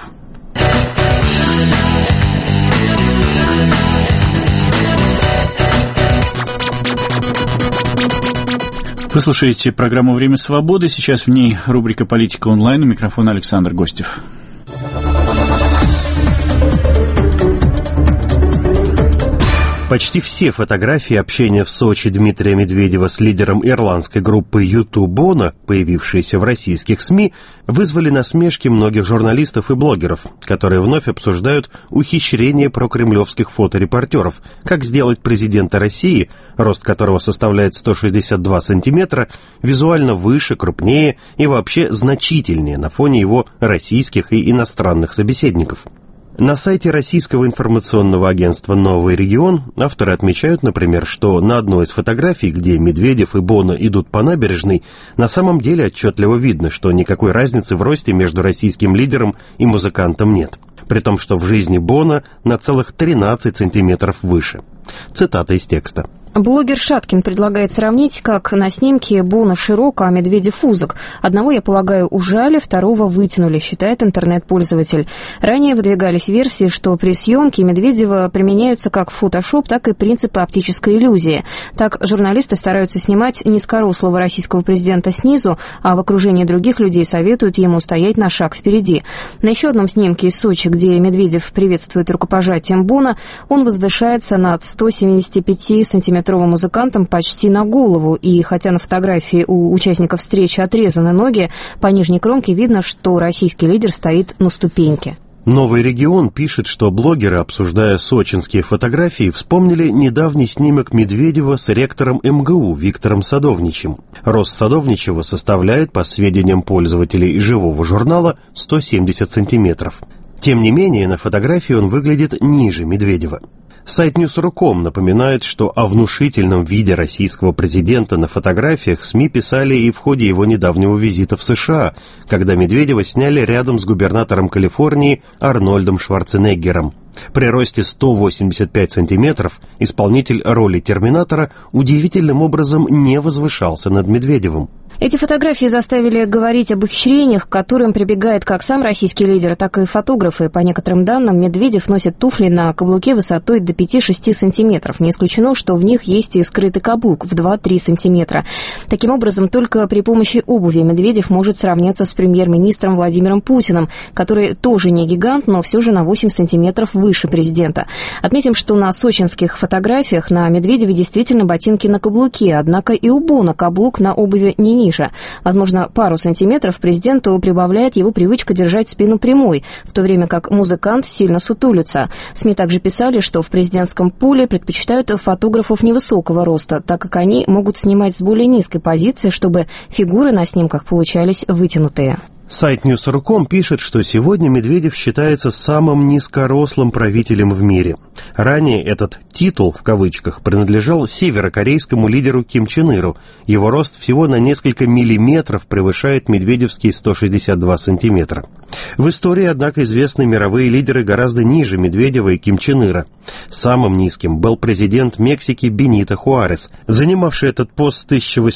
Вы слушаете программу «Время свободы». Сейчас в ней рубрика «Политика онлайн». У микрофона Александр Гостев. Почти все фотографии общения в Сочи Дмитрия Медведева с лидером ирландской группы YouTube Bono, появившиеся в российских СМИ, вызвали насмешки многих журналистов и блогеров, которые вновь обсуждают ухищрение прокремлевских фоторепортеров, как сделать президента России, рост которого составляет 162 сантиметра, визуально выше, крупнее и вообще значительнее на фоне его российских и иностранных собеседников. На сайте российского информационного агентства «Новый регион» авторы отмечают, например, что на одной из фотографий, где Медведев и Боно идут по набережной, на самом деле отчетливо видно, что никакой разницы в росте между российским лидером и музыкантом нет, при том, что в жизни Боно на целых 13 сантиметров выше. Цитата из текста. Блогер Шаткин предлагает сравнить, как на снимке Боно широк, а Медведев узок. Одного, я полагаю, ужали, второго вытянули, считает интернет-пользователь. Ранее выдвигались версии, что при съемке Медведева применяются как фотошоп, так и принципы оптической иллюзии. Так журналисты стараются снимать низкорослого российского президента снизу, а в окружении других людей советуют ему стоять на шаг впереди. На еще одном снимке из Сочи, где Медведев приветствует рукопожатием Боно, он возвышается над 175 сантиметровым музыкантом почти на голову, и хотя на фотографии у участников встречи отрезаны ноги, по нижней кромке видно, что российский лидер стоит на ступеньке. «Новый регион» пишет, что блогеры, обсуждая сочинские фотографии, вспомнили недавний снимок Медведева с ректором МГУ Виктором Садовничем. Рост Садовничева составляет, по сведениям пользователей живого журнала, 170 сантиметров. Тем не менее, на фотографии он выглядит ниже Медведева. Сайт News.ru.com напоминает, что о внушительном виде российского президента на фотографиях СМИ писали и в ходе его недавнего визита в США, когда Медведева сняли рядом с губернатором Калифорнии Арнольдом Шварценеггером. При росте 185 сантиметров исполнитель роли Терминатора удивительным образом не возвышался над Медведевым. Эти фотографии заставили говорить об ухищрениях, к которым прибегает как сам российский лидер, так и фотографы. По некоторым данным, Медведев носит туфли на каблуке высотой до 5-6 сантиметров. Не исключено, что в них есть и скрытый каблук в 2-3 сантиметра. Таким образом, только при помощи обуви Медведев может сравняться с премьер-министром Владимиром Путиным, который тоже не гигант, но все же на 8 сантиметров выше президента. Отметим, что на сочинских фотографиях на Медведеве действительно ботинки на каблуке, однако и у Боно каблук на обуви не ниже. Возможно, пару сантиметров президенту прибавляет его привычка держать спину прямой, в то время как музыкант сильно сутулится. СМИ также писали, что в президентском пуле предпочитают фотографов невысокого роста, так как они могут снимать с более низкой позиции, чтобы фигуры на снимках получались вытянутые. Сайт News.ru.com пишет, что сегодня Медведев считается самым низкорослым правителем в мире. Ранее этот «титул» в кавычках принадлежал северокорейскому лидеру Ким Чен Иру. Его рост всего на несколько миллиметров превышает медведевские 162 сантиметра. В истории, однако, известны мировые лидеры гораздо ниже Медведева и Ким Чен Ира. Самым низким был президент Мексики Бенито Хуарес, занимавший этот пост с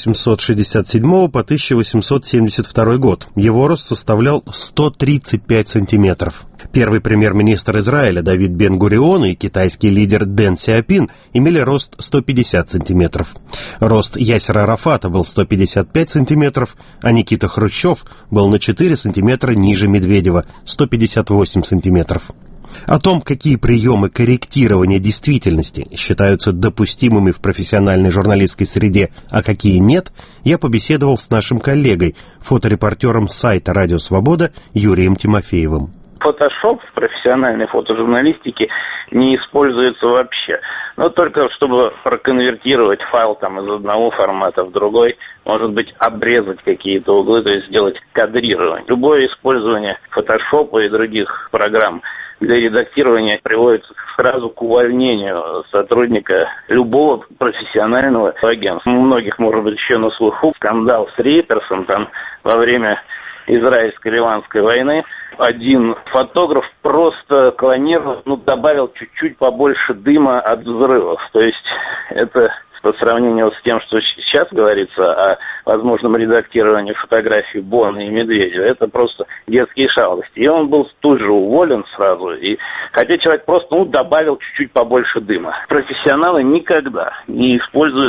1867 по 1872 год. Его рост составлял 135 сантиметров. Первый премьер-министр Израиля Давид Бен-Гурион и китайский лидер Дэн Сяопин имели рост 150 сантиметров. Рост Ясера Арафата был 155 сантиметров, а Никита Хрущев был на 4 сантиметра ниже Медведева, 158 сантиметров. О том, какие приемы корректирования действительности считаются допустимыми в профессиональной журналистской среде, а какие нет, я побеседовал с нашим коллегой, фоторепортером сайта «Радио Свобода» Юрием Тимофеевым. Фотошоп в профессиональной фотожурналистике не используется вообще. Но только чтобы проконвертировать файл там из одного формата в другой, может быть, обрезать какие-то углы, то есть сделать кадрирование. Любое использование фотошопа и других программ для редактирования приводит сразу к увольнению сотрудника любого профессионального агентства. У многих, может быть, еще на слуху скандал с Рейтерсом там во время израильско-ливанской войны. Один фотограф просто клонировал, добавил чуть-чуть побольше дыма от взрывов. То есть это по сравнению с тем, что сейчас говорится о возможном редактировании фотографий Боно и Медведева, это просто детские шалости. И он был тут же уволен сразу. И хотя человек просто добавил чуть-чуть побольше дыма. Профессионалы никогда не используют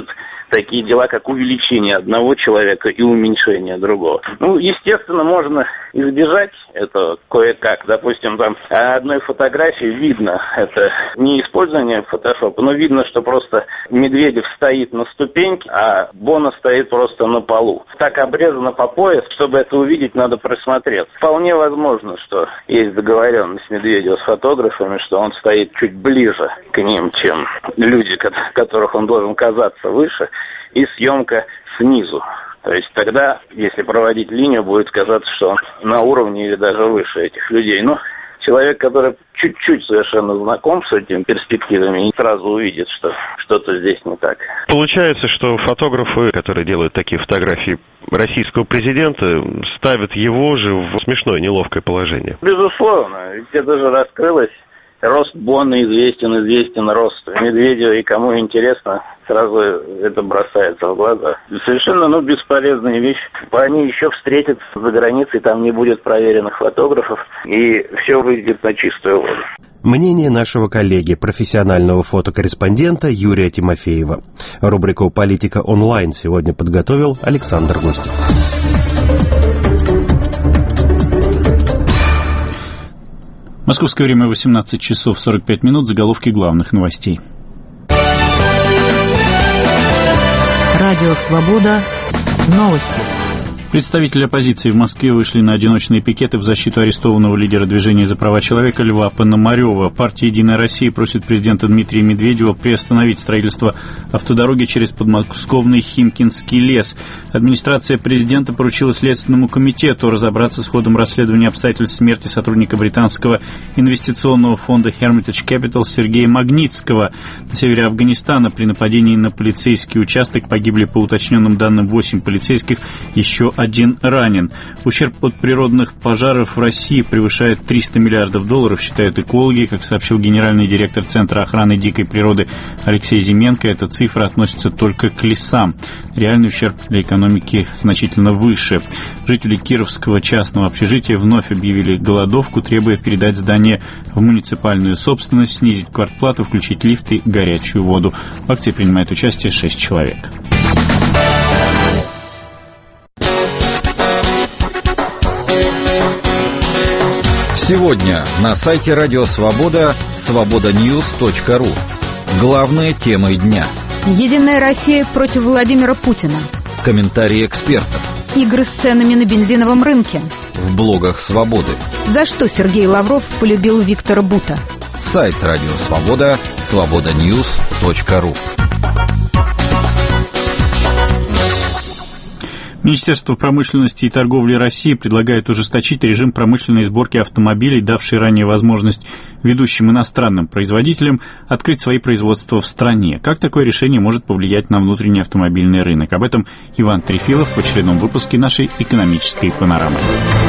такие дела, как увеличение одного человека и уменьшение другого. Ну, естественно, можно избежать этого кое-как. Допустим, там одной фотографии видно, это не использование фотошопа, но видно, что просто Медведев стоит на ступеньке, а Бона стоит просто на полу. Так обрезано по пояс, чтобы это увидеть, надо присмотреться. Вполне возможно, что есть договоренность Медведева с фотографами, что он стоит чуть ближе к ним, чем люди, которых он должен казаться выше, и съемка снизу. То есть тогда, если проводить линию, будет казаться, что он на уровне или даже выше этих людей. Но человек, который чуть-чуть совершенно знаком с этими перспективами, сразу увидит, что что-то здесь не так. Получается, что фотографы, которые делают такие фотографии российского президента, ставят его же в смешное, неловкое положение. Безусловно, ведь это же раскрылось. Рост Бонна известен рост Медведева, и кому интересно, сразу это бросается в глаза. Совершенно, бесполезная вещь. Они еще встретятся за границей, там не будет проверенных фотографов, и все выйдет на чистую воду. Мнение нашего коллеги, профессионального фотокорреспондента Юрия Тимофеева. Рубрику «Политика онлайн» сегодня подготовил Александр Гостев. Московское время 18 часов 45 минут. Заголовки главных новостей. Радио «Свобода». Новости. Представители оппозиции в Москве вышли на одиночные пикеты в защиту арестованного лидера движения за права человека Льва Пономарёва. Партия «Единая Россия» просит президента Дмитрия Медведева приостановить строительство автодороги через подмосковный Химкинский лес. Администрация президента поручила Следственному комитету разобраться с ходом расследования обстоятельств смерти сотрудника британского инвестиционного фонда Hermitage Capital Сергея Магнитского. На севере Афганистана при нападении на полицейский участок погибли, по уточненным данным, 8 полицейских, еще один ранен. Ущерб от природных пожаров в России превышает $300 миллиардов, считают экологи. Как сообщил генеральный директор Центра охраны дикой природы Алексей Зименко, эта цифра относится только к лесам. Реальный ущерб для экономики значительно выше. Жители Кировского частного общежития вновь объявили голодовку, требуя передать здание в муниципальную собственность, снизить квартплату, включить лифты, горячую воду. В акции принимает участие 6 человек. Сегодня на сайте Радио Свобода свободаньюс.ру. Главные темы дня. Единая Россия против Владимира Путина. Комментарии экспертов. Игры с ценами на бензиновом рынке. В блогах Свободы. За что Сергей Лавров полюбил Виктора Бута. Сайт Радио Свобода свободаньюс.ру. Министерство промышленности и торговли России предлагает ужесточить режим промышленной сборки автомобилей, давший ранее возможность ведущим иностранным производителям открыть свои производства в стране. Как такое решение может повлиять на внутренний автомобильный рынок? Об этом Иван Трефилов в очередном выпуске нашей экономической панорамы.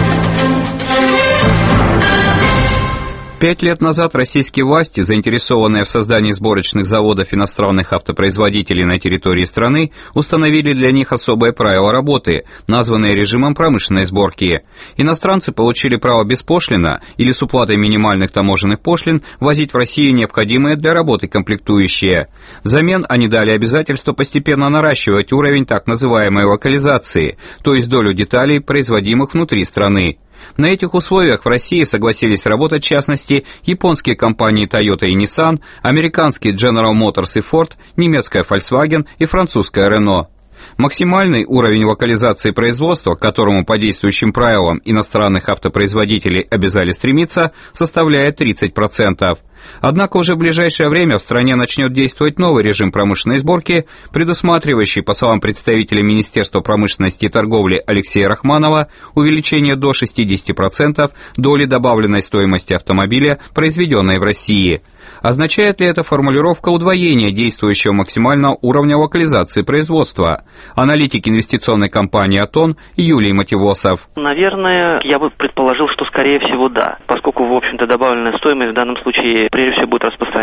5 лет назад российские власти, заинтересованные в создании сборочных заводов иностранных автопроизводителей на территории страны, установили для них особые правила работы, названные режимом промышленной сборки. Иностранцы получили право беспошлинно или с уплатой минимальных таможенных пошлин возить в Россию необходимые для работы комплектующие. Взамен они дали обязательство постепенно наращивать уровень так называемой локализации, то есть долю деталей, производимых внутри страны. На этих условиях в России согласились работать, в частности, японские компании Toyota и Nissan, американские General Motors и Ford, немецкая Volkswagen и французская Renault. Максимальный уровень локализации производства, к которому по действующим правилам иностранных автопроизводителей обязали стремиться, составляет 30%. Однако уже в ближайшее время в стране начнет действовать новый режим промышленной сборки, предусматривающий, по словам представителя Министерства промышленности и торговли Алексея Рахманова, увеличение до 60% доли добавленной стоимости автомобиля, произведенной в России. Означает ли эта формулировка удвоение действующего максимального уровня локализации производства? Аналитик инвестиционной компании «Атон» Юлий Мативосов. Наверное, я бы предположил, что скорее всего да, поскольку, в общем-то, добавленная стоимость в данном случае прежде всего будет распространяться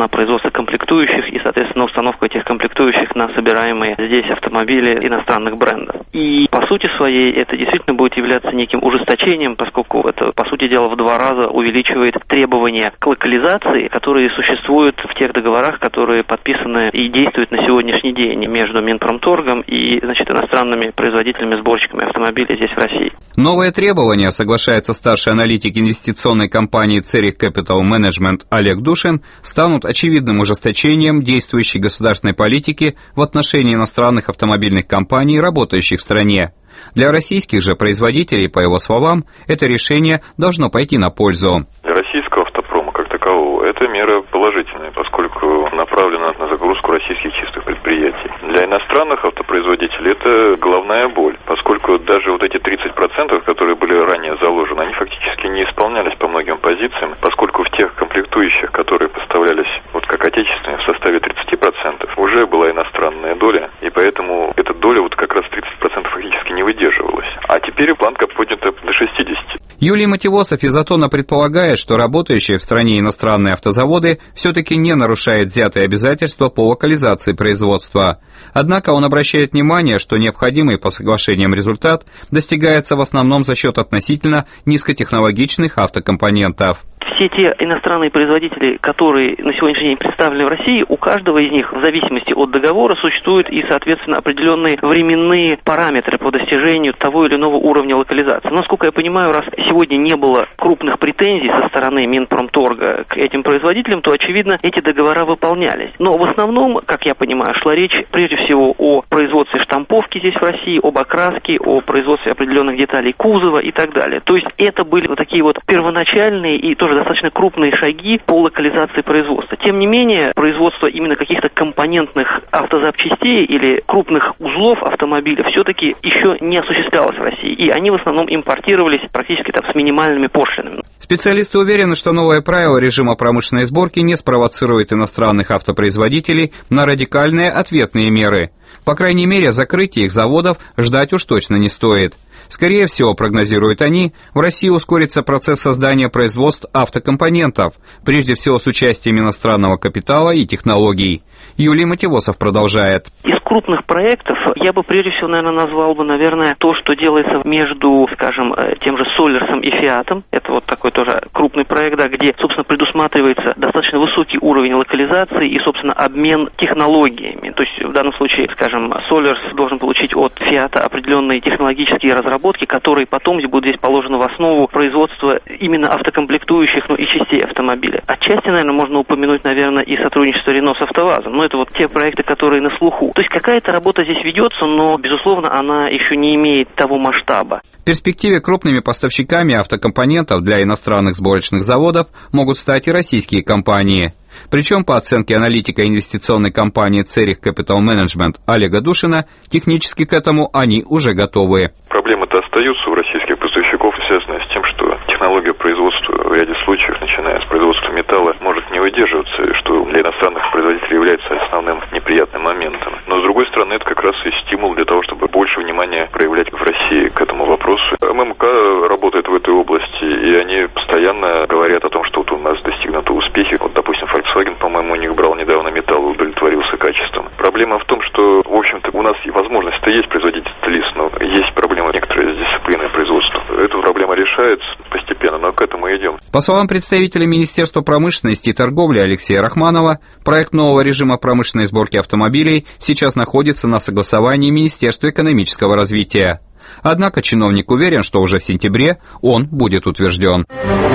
на производство комплектующих и, соответственно, установку этих комплектующих на собираемые здесь автомобили иностранных брендов. И по сути своей это действительно будет являться неким ужесточением, поскольку это, по сути дела, в 2 раза увеличивает требования к локализации, которые существуют в тех договорах, которые подписаны и действуют на сегодняшний день между Минпромторгом и, иностранными производителями, сборщиками автомобилей здесь в России. Новые требования, соглашается старший аналитик инвестиционной компании Zurich Capital Management Олег Душин, станут очевидным ужесточением действующей государственной политики в отношении иностранных автомобильных компаний, работающих в стране. Для российских же производителей, по его словам, это решение должно пойти на пользу. Для российского автопрома как такового эта мера положительная, поскольку направлена на загрузку российских чистых предприятий. Для иностранных автопроизводителей это головная боль, поскольку даже вот эти 30%, которые были ранее заложены, они фактически не исполнялись по многим позициям, поскольку в тех комплектующих, которые поставлялись вот как отечественные в составе 30%, уже была иностранная доля, и поэтому эта доля вот как раз 30% фактически не выдерживалась. А теперь планка поднята до 60%. Юлий Мативосов из Атона предполагает, что работающие в стране иностранные автозаводы все-таки не нарушают взятые обязательства по локализации производства. Однако он обращает внимание, что необходимый по соглашениям результат достигается в основном за счет относительно низкотехнологичных автокомпонентов. Все те иностранные производители, которые на сегодняшний день представлены в России, у каждого из них, в зависимости от договора, существуют и, соответственно, определенные временные параметры по достижению того или иного уровня локализации. Насколько я понимаю, раз сегодня не было крупных претензий со стороны Минпромторга к этим производителям, то, очевидно, эти договора выполнялись. Но в основном, как я понимаю, шла речь прежде всего о производстве штамповки здесь в России, об окраске, о производстве определенных деталей кузова и так далее. То есть это были вот такие вот первоначальные и тоже достаточно крупные шаги по локализации производства. Тем не менее, производство именно каких-то компонентных автозапчастей или крупных узлов автомобиля все-таки еще не осуществлялось в России, и они в основном импортировались практически там с минимальными пошлинами. Специалисты уверены, что новое правило режима промышленной сборки не спровоцирует иностранных автопроизводителей на радикальные ответные меры. По крайней мере, закрытие их заводов ждать уж точно не стоит. Скорее всего, прогнозируют они, в России ускорится процесс создания производств автокомпонентов, прежде всего с участием иностранного капитала и технологий. Юлий Мативосов продолжает. Из крупных проектов я бы прежде всего, назвал бы, то, что делается между, скажем, тем же Солерсом и Фиатом. Это вот такой тоже крупный проект, да, где, собственно, предусматривается достаточно высокий уровень локализации и, собственно, обмен технологиями. То есть, в данном случае, скажем, Солерс должен получить от Фиата определенные технологические разработки, которые потом будут здесь положены в основу производства именно автокомплектующих, и частей автомобиля. Отчасти, можно упомянуть, и сотрудничество Рено с АвтоВАЗом. Но это вот те проекты, которые на слуху. То есть какая-то работа здесь ведется, но, безусловно, она еще не имеет того масштаба. В перспективе крупными поставщиками автокомпонентов для иностранных сборочных заводов могут стать и российские компании. Причем, по оценке аналитика инвестиционной компании Zurich Capital Management Олега Душина, технически к этому они уже готовы. Проблемы-то остаются у российских поставщиков, связанные с тем, что технология производства в ряде случаев, начиная с производства металла, может не выдерживаться, что для иностранных производителей является основным неприятным моментом. Но, с другой стороны, это как раз и стимул для того, чтобы больше внимания проявлять в России к этому вопросу. ММК работает в этой области, и они постоянно говорят о том, что вот у нас достигнуты успехи. Вот, допустим, Volkswagen, по-моему, у них брал недавно металл и удовлетворился качеством. Проблема в том, что, в общем-то, у нас и возможность-то есть производить этот лист, но есть проблема некоторая с дисциплиной производства. Эта проблема решается постепенно, но к этому идем. По словам представителя Министерства промышленности и торговли Алексея Рахманова, проект нового режима промышленной сборки автомобилей сейчас находится на согласовании Министерства экономического развития. Однако чиновник уверен, что уже в сентябре он будет утвержден.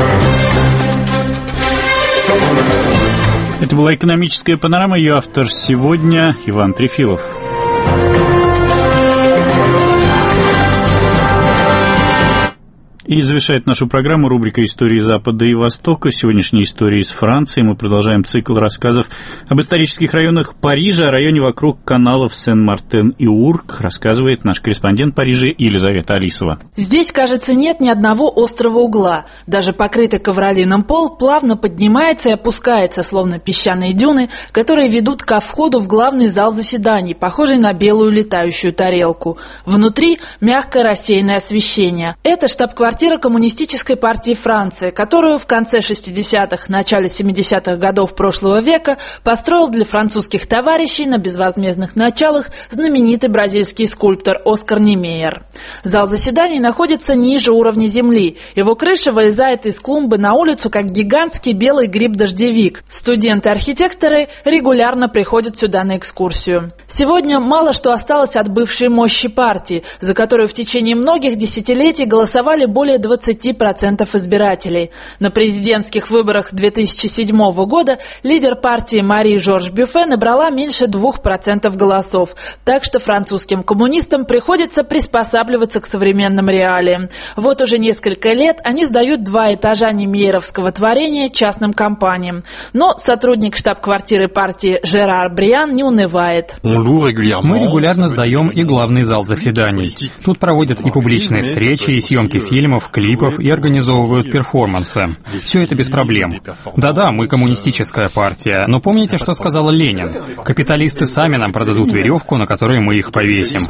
Это была экономическая панорама, ее автор сегодня Иван Трефилов. И завершает нашу программу рубрика «Истории Запада и Востока». Сегодняшние истории из Франции. Мы продолжаем цикл рассказов об исторических районах Парижа, о районе вокруг каналов Сен-Мартен и Урк, рассказывает наш корреспондент в Париже Елизавета Алисова. Здесь, кажется, нет ни одного острого угла. Даже покрытый ковролином пол плавно поднимается и опускается, словно песчаные дюны, которые ведут ко входу в главный зал заседаний, похожий на белую летающую тарелку. Внутри мягкое рассеянное освещение. Это штаб-квартира штаб-квартира Коммунистической партии Франции, которую в конце 60-х, начале 70-х годов прошлого века построил для французских товарищей на безвозмездных началах знаменитый бразильский скульптор Оскар Немейер. Зал заседаний находится ниже уровня земли. Его крыша вылезает из клумбы на улицу, как гигантский белый гриб-дождевик. Студенты-архитекторы регулярно приходят сюда на экскурсию. Сегодня мало что осталось от бывшей мощи партии, за которую в течение многих десятилетий голосовали более 20% избирателей. На президентских выборах 2007 года лидер партии Мари-Жорж Бюффе набрала меньше 2% голосов, так что французским коммунистам приходится приспосабливаться к современным реалиям. Вот уже несколько лет они сдают 2 этажа немейеровского творения частным компаниям. Но сотрудник штаб-квартиры партии Жерар Бриан не унывает. Мы регулярно сдаем и главный зал заседаний. Тут проводят и публичные встречи, и съемки фильмов, клипов, и организовывают перформансы. Все это без проблем. Да-да, мы коммунистическая партия, но помните, что сказал Ленин? Капиталисты сами нам продадут веревку, на которой мы их повесим.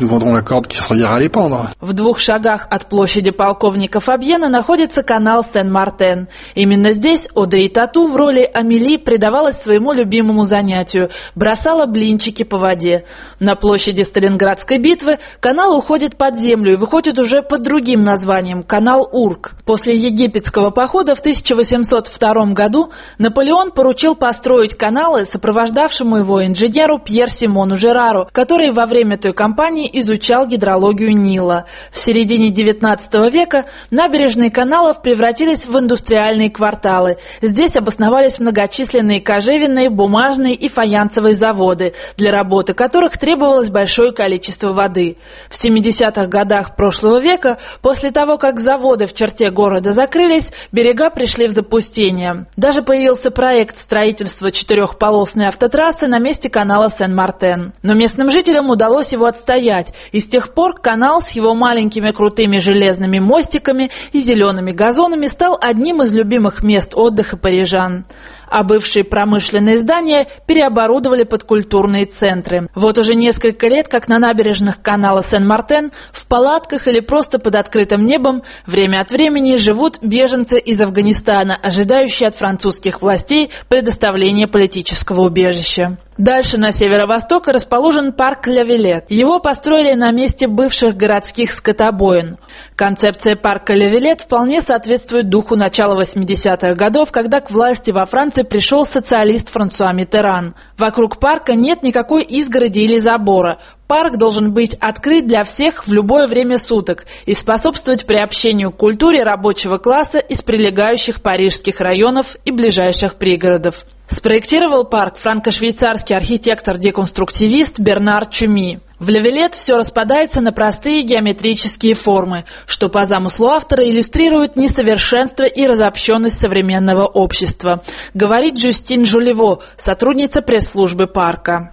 В 2 шагах от площади полковника Фабьена находится канал Сен-Мартен. Именно здесь Одри Тату в роли Амели предавалась своему любимому занятию – бросала блинчики по воде. На площади Сталинградской битвы канал уходит под землю и выходит уже под другим названием – канал Урк. После египетского похода в 1802 году Наполеон поручил построить каналы сопровождавшему его инженеру Пьер-Симону Жерару, который во время той кампании изучал гидрологию Нила. В середине XIX века набережные каналов превратились в индустриальные кварталы. Здесь обосновались многочисленные кожевенные, бумажные и фаянсовые заводы, для работы которых требовалось большое количество воды. В 70-х годах прошлого века, после того, как заводы в черте города закрылись, берега пришли в запустение. Даже появился проект строительства 4-полосной автотрассы на месте канала Сен-Мартен. Но местным жителям удалось его отстоять, и с тех пор канал с его маленькими крутыми железными мостиками и зелеными газонами стал одним из любимых мест отдыха парижан. А бывшие промышленные здания переоборудовали под культурные центры. Вот уже несколько лет, как на набережных канала Сен-Мартен, в палатках или просто под открытым небом время от времени живут беженцы из Афганистана, ожидающие от французских властей предоставления политического убежища. Дальше на северо-востоке расположен парк Ля Вилет. Его построили на месте бывших городских скотобоин. Концепция парка Ля Вилет вполне соответствует духу начала 80-х годов, когда к власти во Франции пришел социалист Франсуа Миттеран. Вокруг парка нет никакой изгороди или забора. Парк должен быть открыт для всех в любое время суток и способствовать приобщению к культуре рабочего класса из прилегающих парижских районов и ближайших пригородов. Спроектировал парк франко-швейцарский архитектор-деконструктивист Бернар Чуми. В Ля Вилет все распадается на простые геометрические формы, что по замыслу автора иллюстрирует несовершенство и разобщенность современного общества, говорит Жюстин Жулево, сотрудница пресс-службы парка.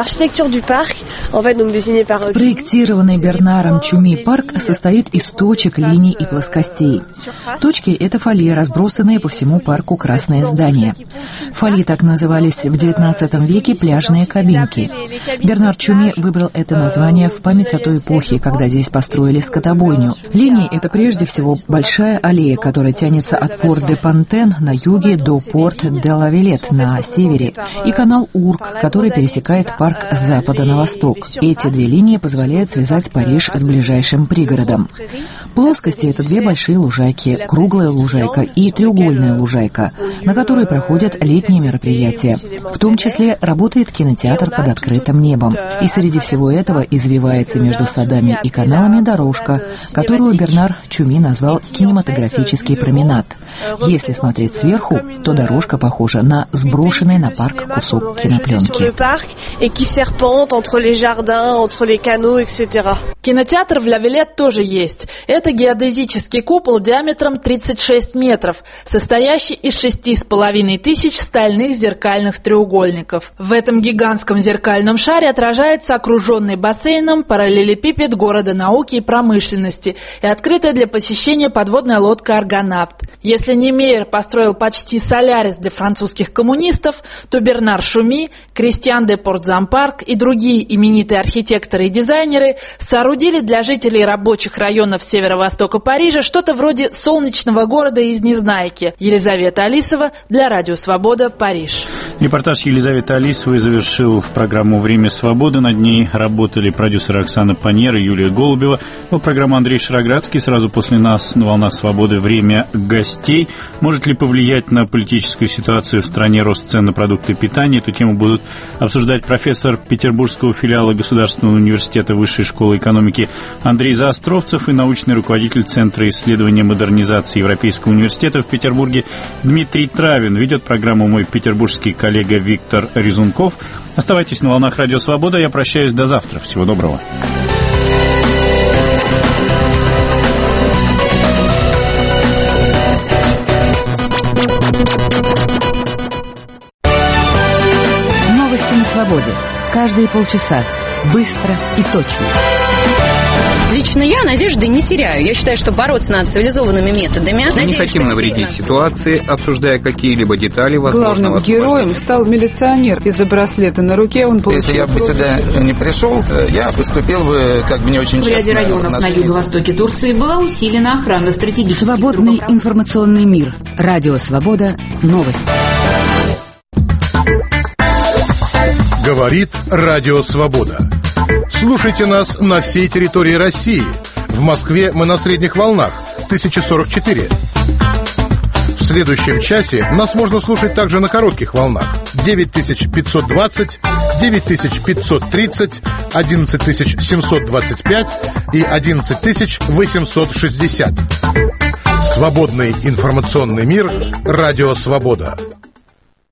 Спроектированный Бернаром Чуми парк состоит из точек, линий и плоскостей. Точки – это фолье, разбросанные по всему парку красные здания. Фольи так назывались в XIX веке пляжные кабинки. Бернар Чуми выбрал это название в память о той эпохе, когда здесь построили скотобойню. Линии – это прежде всего большая аллея, которая тянется от Порт-де-Пантен на юге до Порт-де-Ла-Вилет на севере, и канал Урк, который пересекает парк с запада на восток. Эти 2 линии позволяют связать Париж с ближайшим пригородом. Плоскости – это 2 большие лужайки, круглая лужайка и треугольная лужайка, на которой проходят летние мероприятия. В том числе работает кинотеатр под открытым небом. И среди всего этого извивается между садами и каналами дорожка, которую Бернар Чуми назвал «кинематографический променад». Если смотреть сверху, то дорожка похожа на сброшенный на парк кусок кинопленки. Кинотеатр в Ля Вилет тоже есть. Это геодезический купол диаметром 36 метров, состоящий из 6500 стальных зеркальных треугольников. В этом гигантском зеркальном шаре отражается окруженный бассейном параллелепипед города науки и промышленности и открытая для посещения подводная лодка «Аргонавт». Если Немейер построил почти Солярис для французских коммунистов, то Бернар Шуми, Кристиан де Порт-Зампарк и другие именитые архитекторы и дизайнеры соорудили для жителей рабочих районов северо северо-востока Парижа, что-то вроде солнечного города из Незнайки. Елизавета Алисова для Радио Свобода, Париж. Репортаж Елизаветы Алисовой завершил программу «Время свободы». Над ней работали продюсеры Оксана Паньер и Юлия Голубева. Был программа Андрей Шароградский. Сразу после нас на «Волнах свободы» время гостей. Может ли повлиять на политическую ситуацию в стране рост цен на продукты питания? Эту тему будут обсуждать профессор Петербургского филиала Государственного университета Высшей школы экономики Андрей Заостровцев и научный руководитель Центра исследования модернизации Европейского университета в Петербурге Дмитрий Травин. Ведет программу мой петербургский коллега Виктор Резунков. Оставайтесь на волнах Радио Свобода. Я прощаюсь до завтра. Всего доброго. Новости на свободе. Каждые полчаса. Быстро и точно. Лично я надежды не теряю. Я считаю, что бороться надо цивилизованными методами. Мы не хотим навредить ситуации, обсуждая какие-либо детали возможного. Главным героем стал милиционер. Из-за браслета на руке он получил... Если я бы сюда не пришел, я поступил бы, как бы, не очень честно. В ряде районов на юго-востоке Турции была усилена охрана стратегических... Свободный информационный мир. Радио Свобода. Новости. Говорит Радио Свобода. Слушайте нас на всей территории России. В Москве мы на средних волнах 1044. В следующем часе нас можно слушать также на коротких волнах 9520, 9530, 11725 и 11860. Свободный информационный мир. Радио Свобода.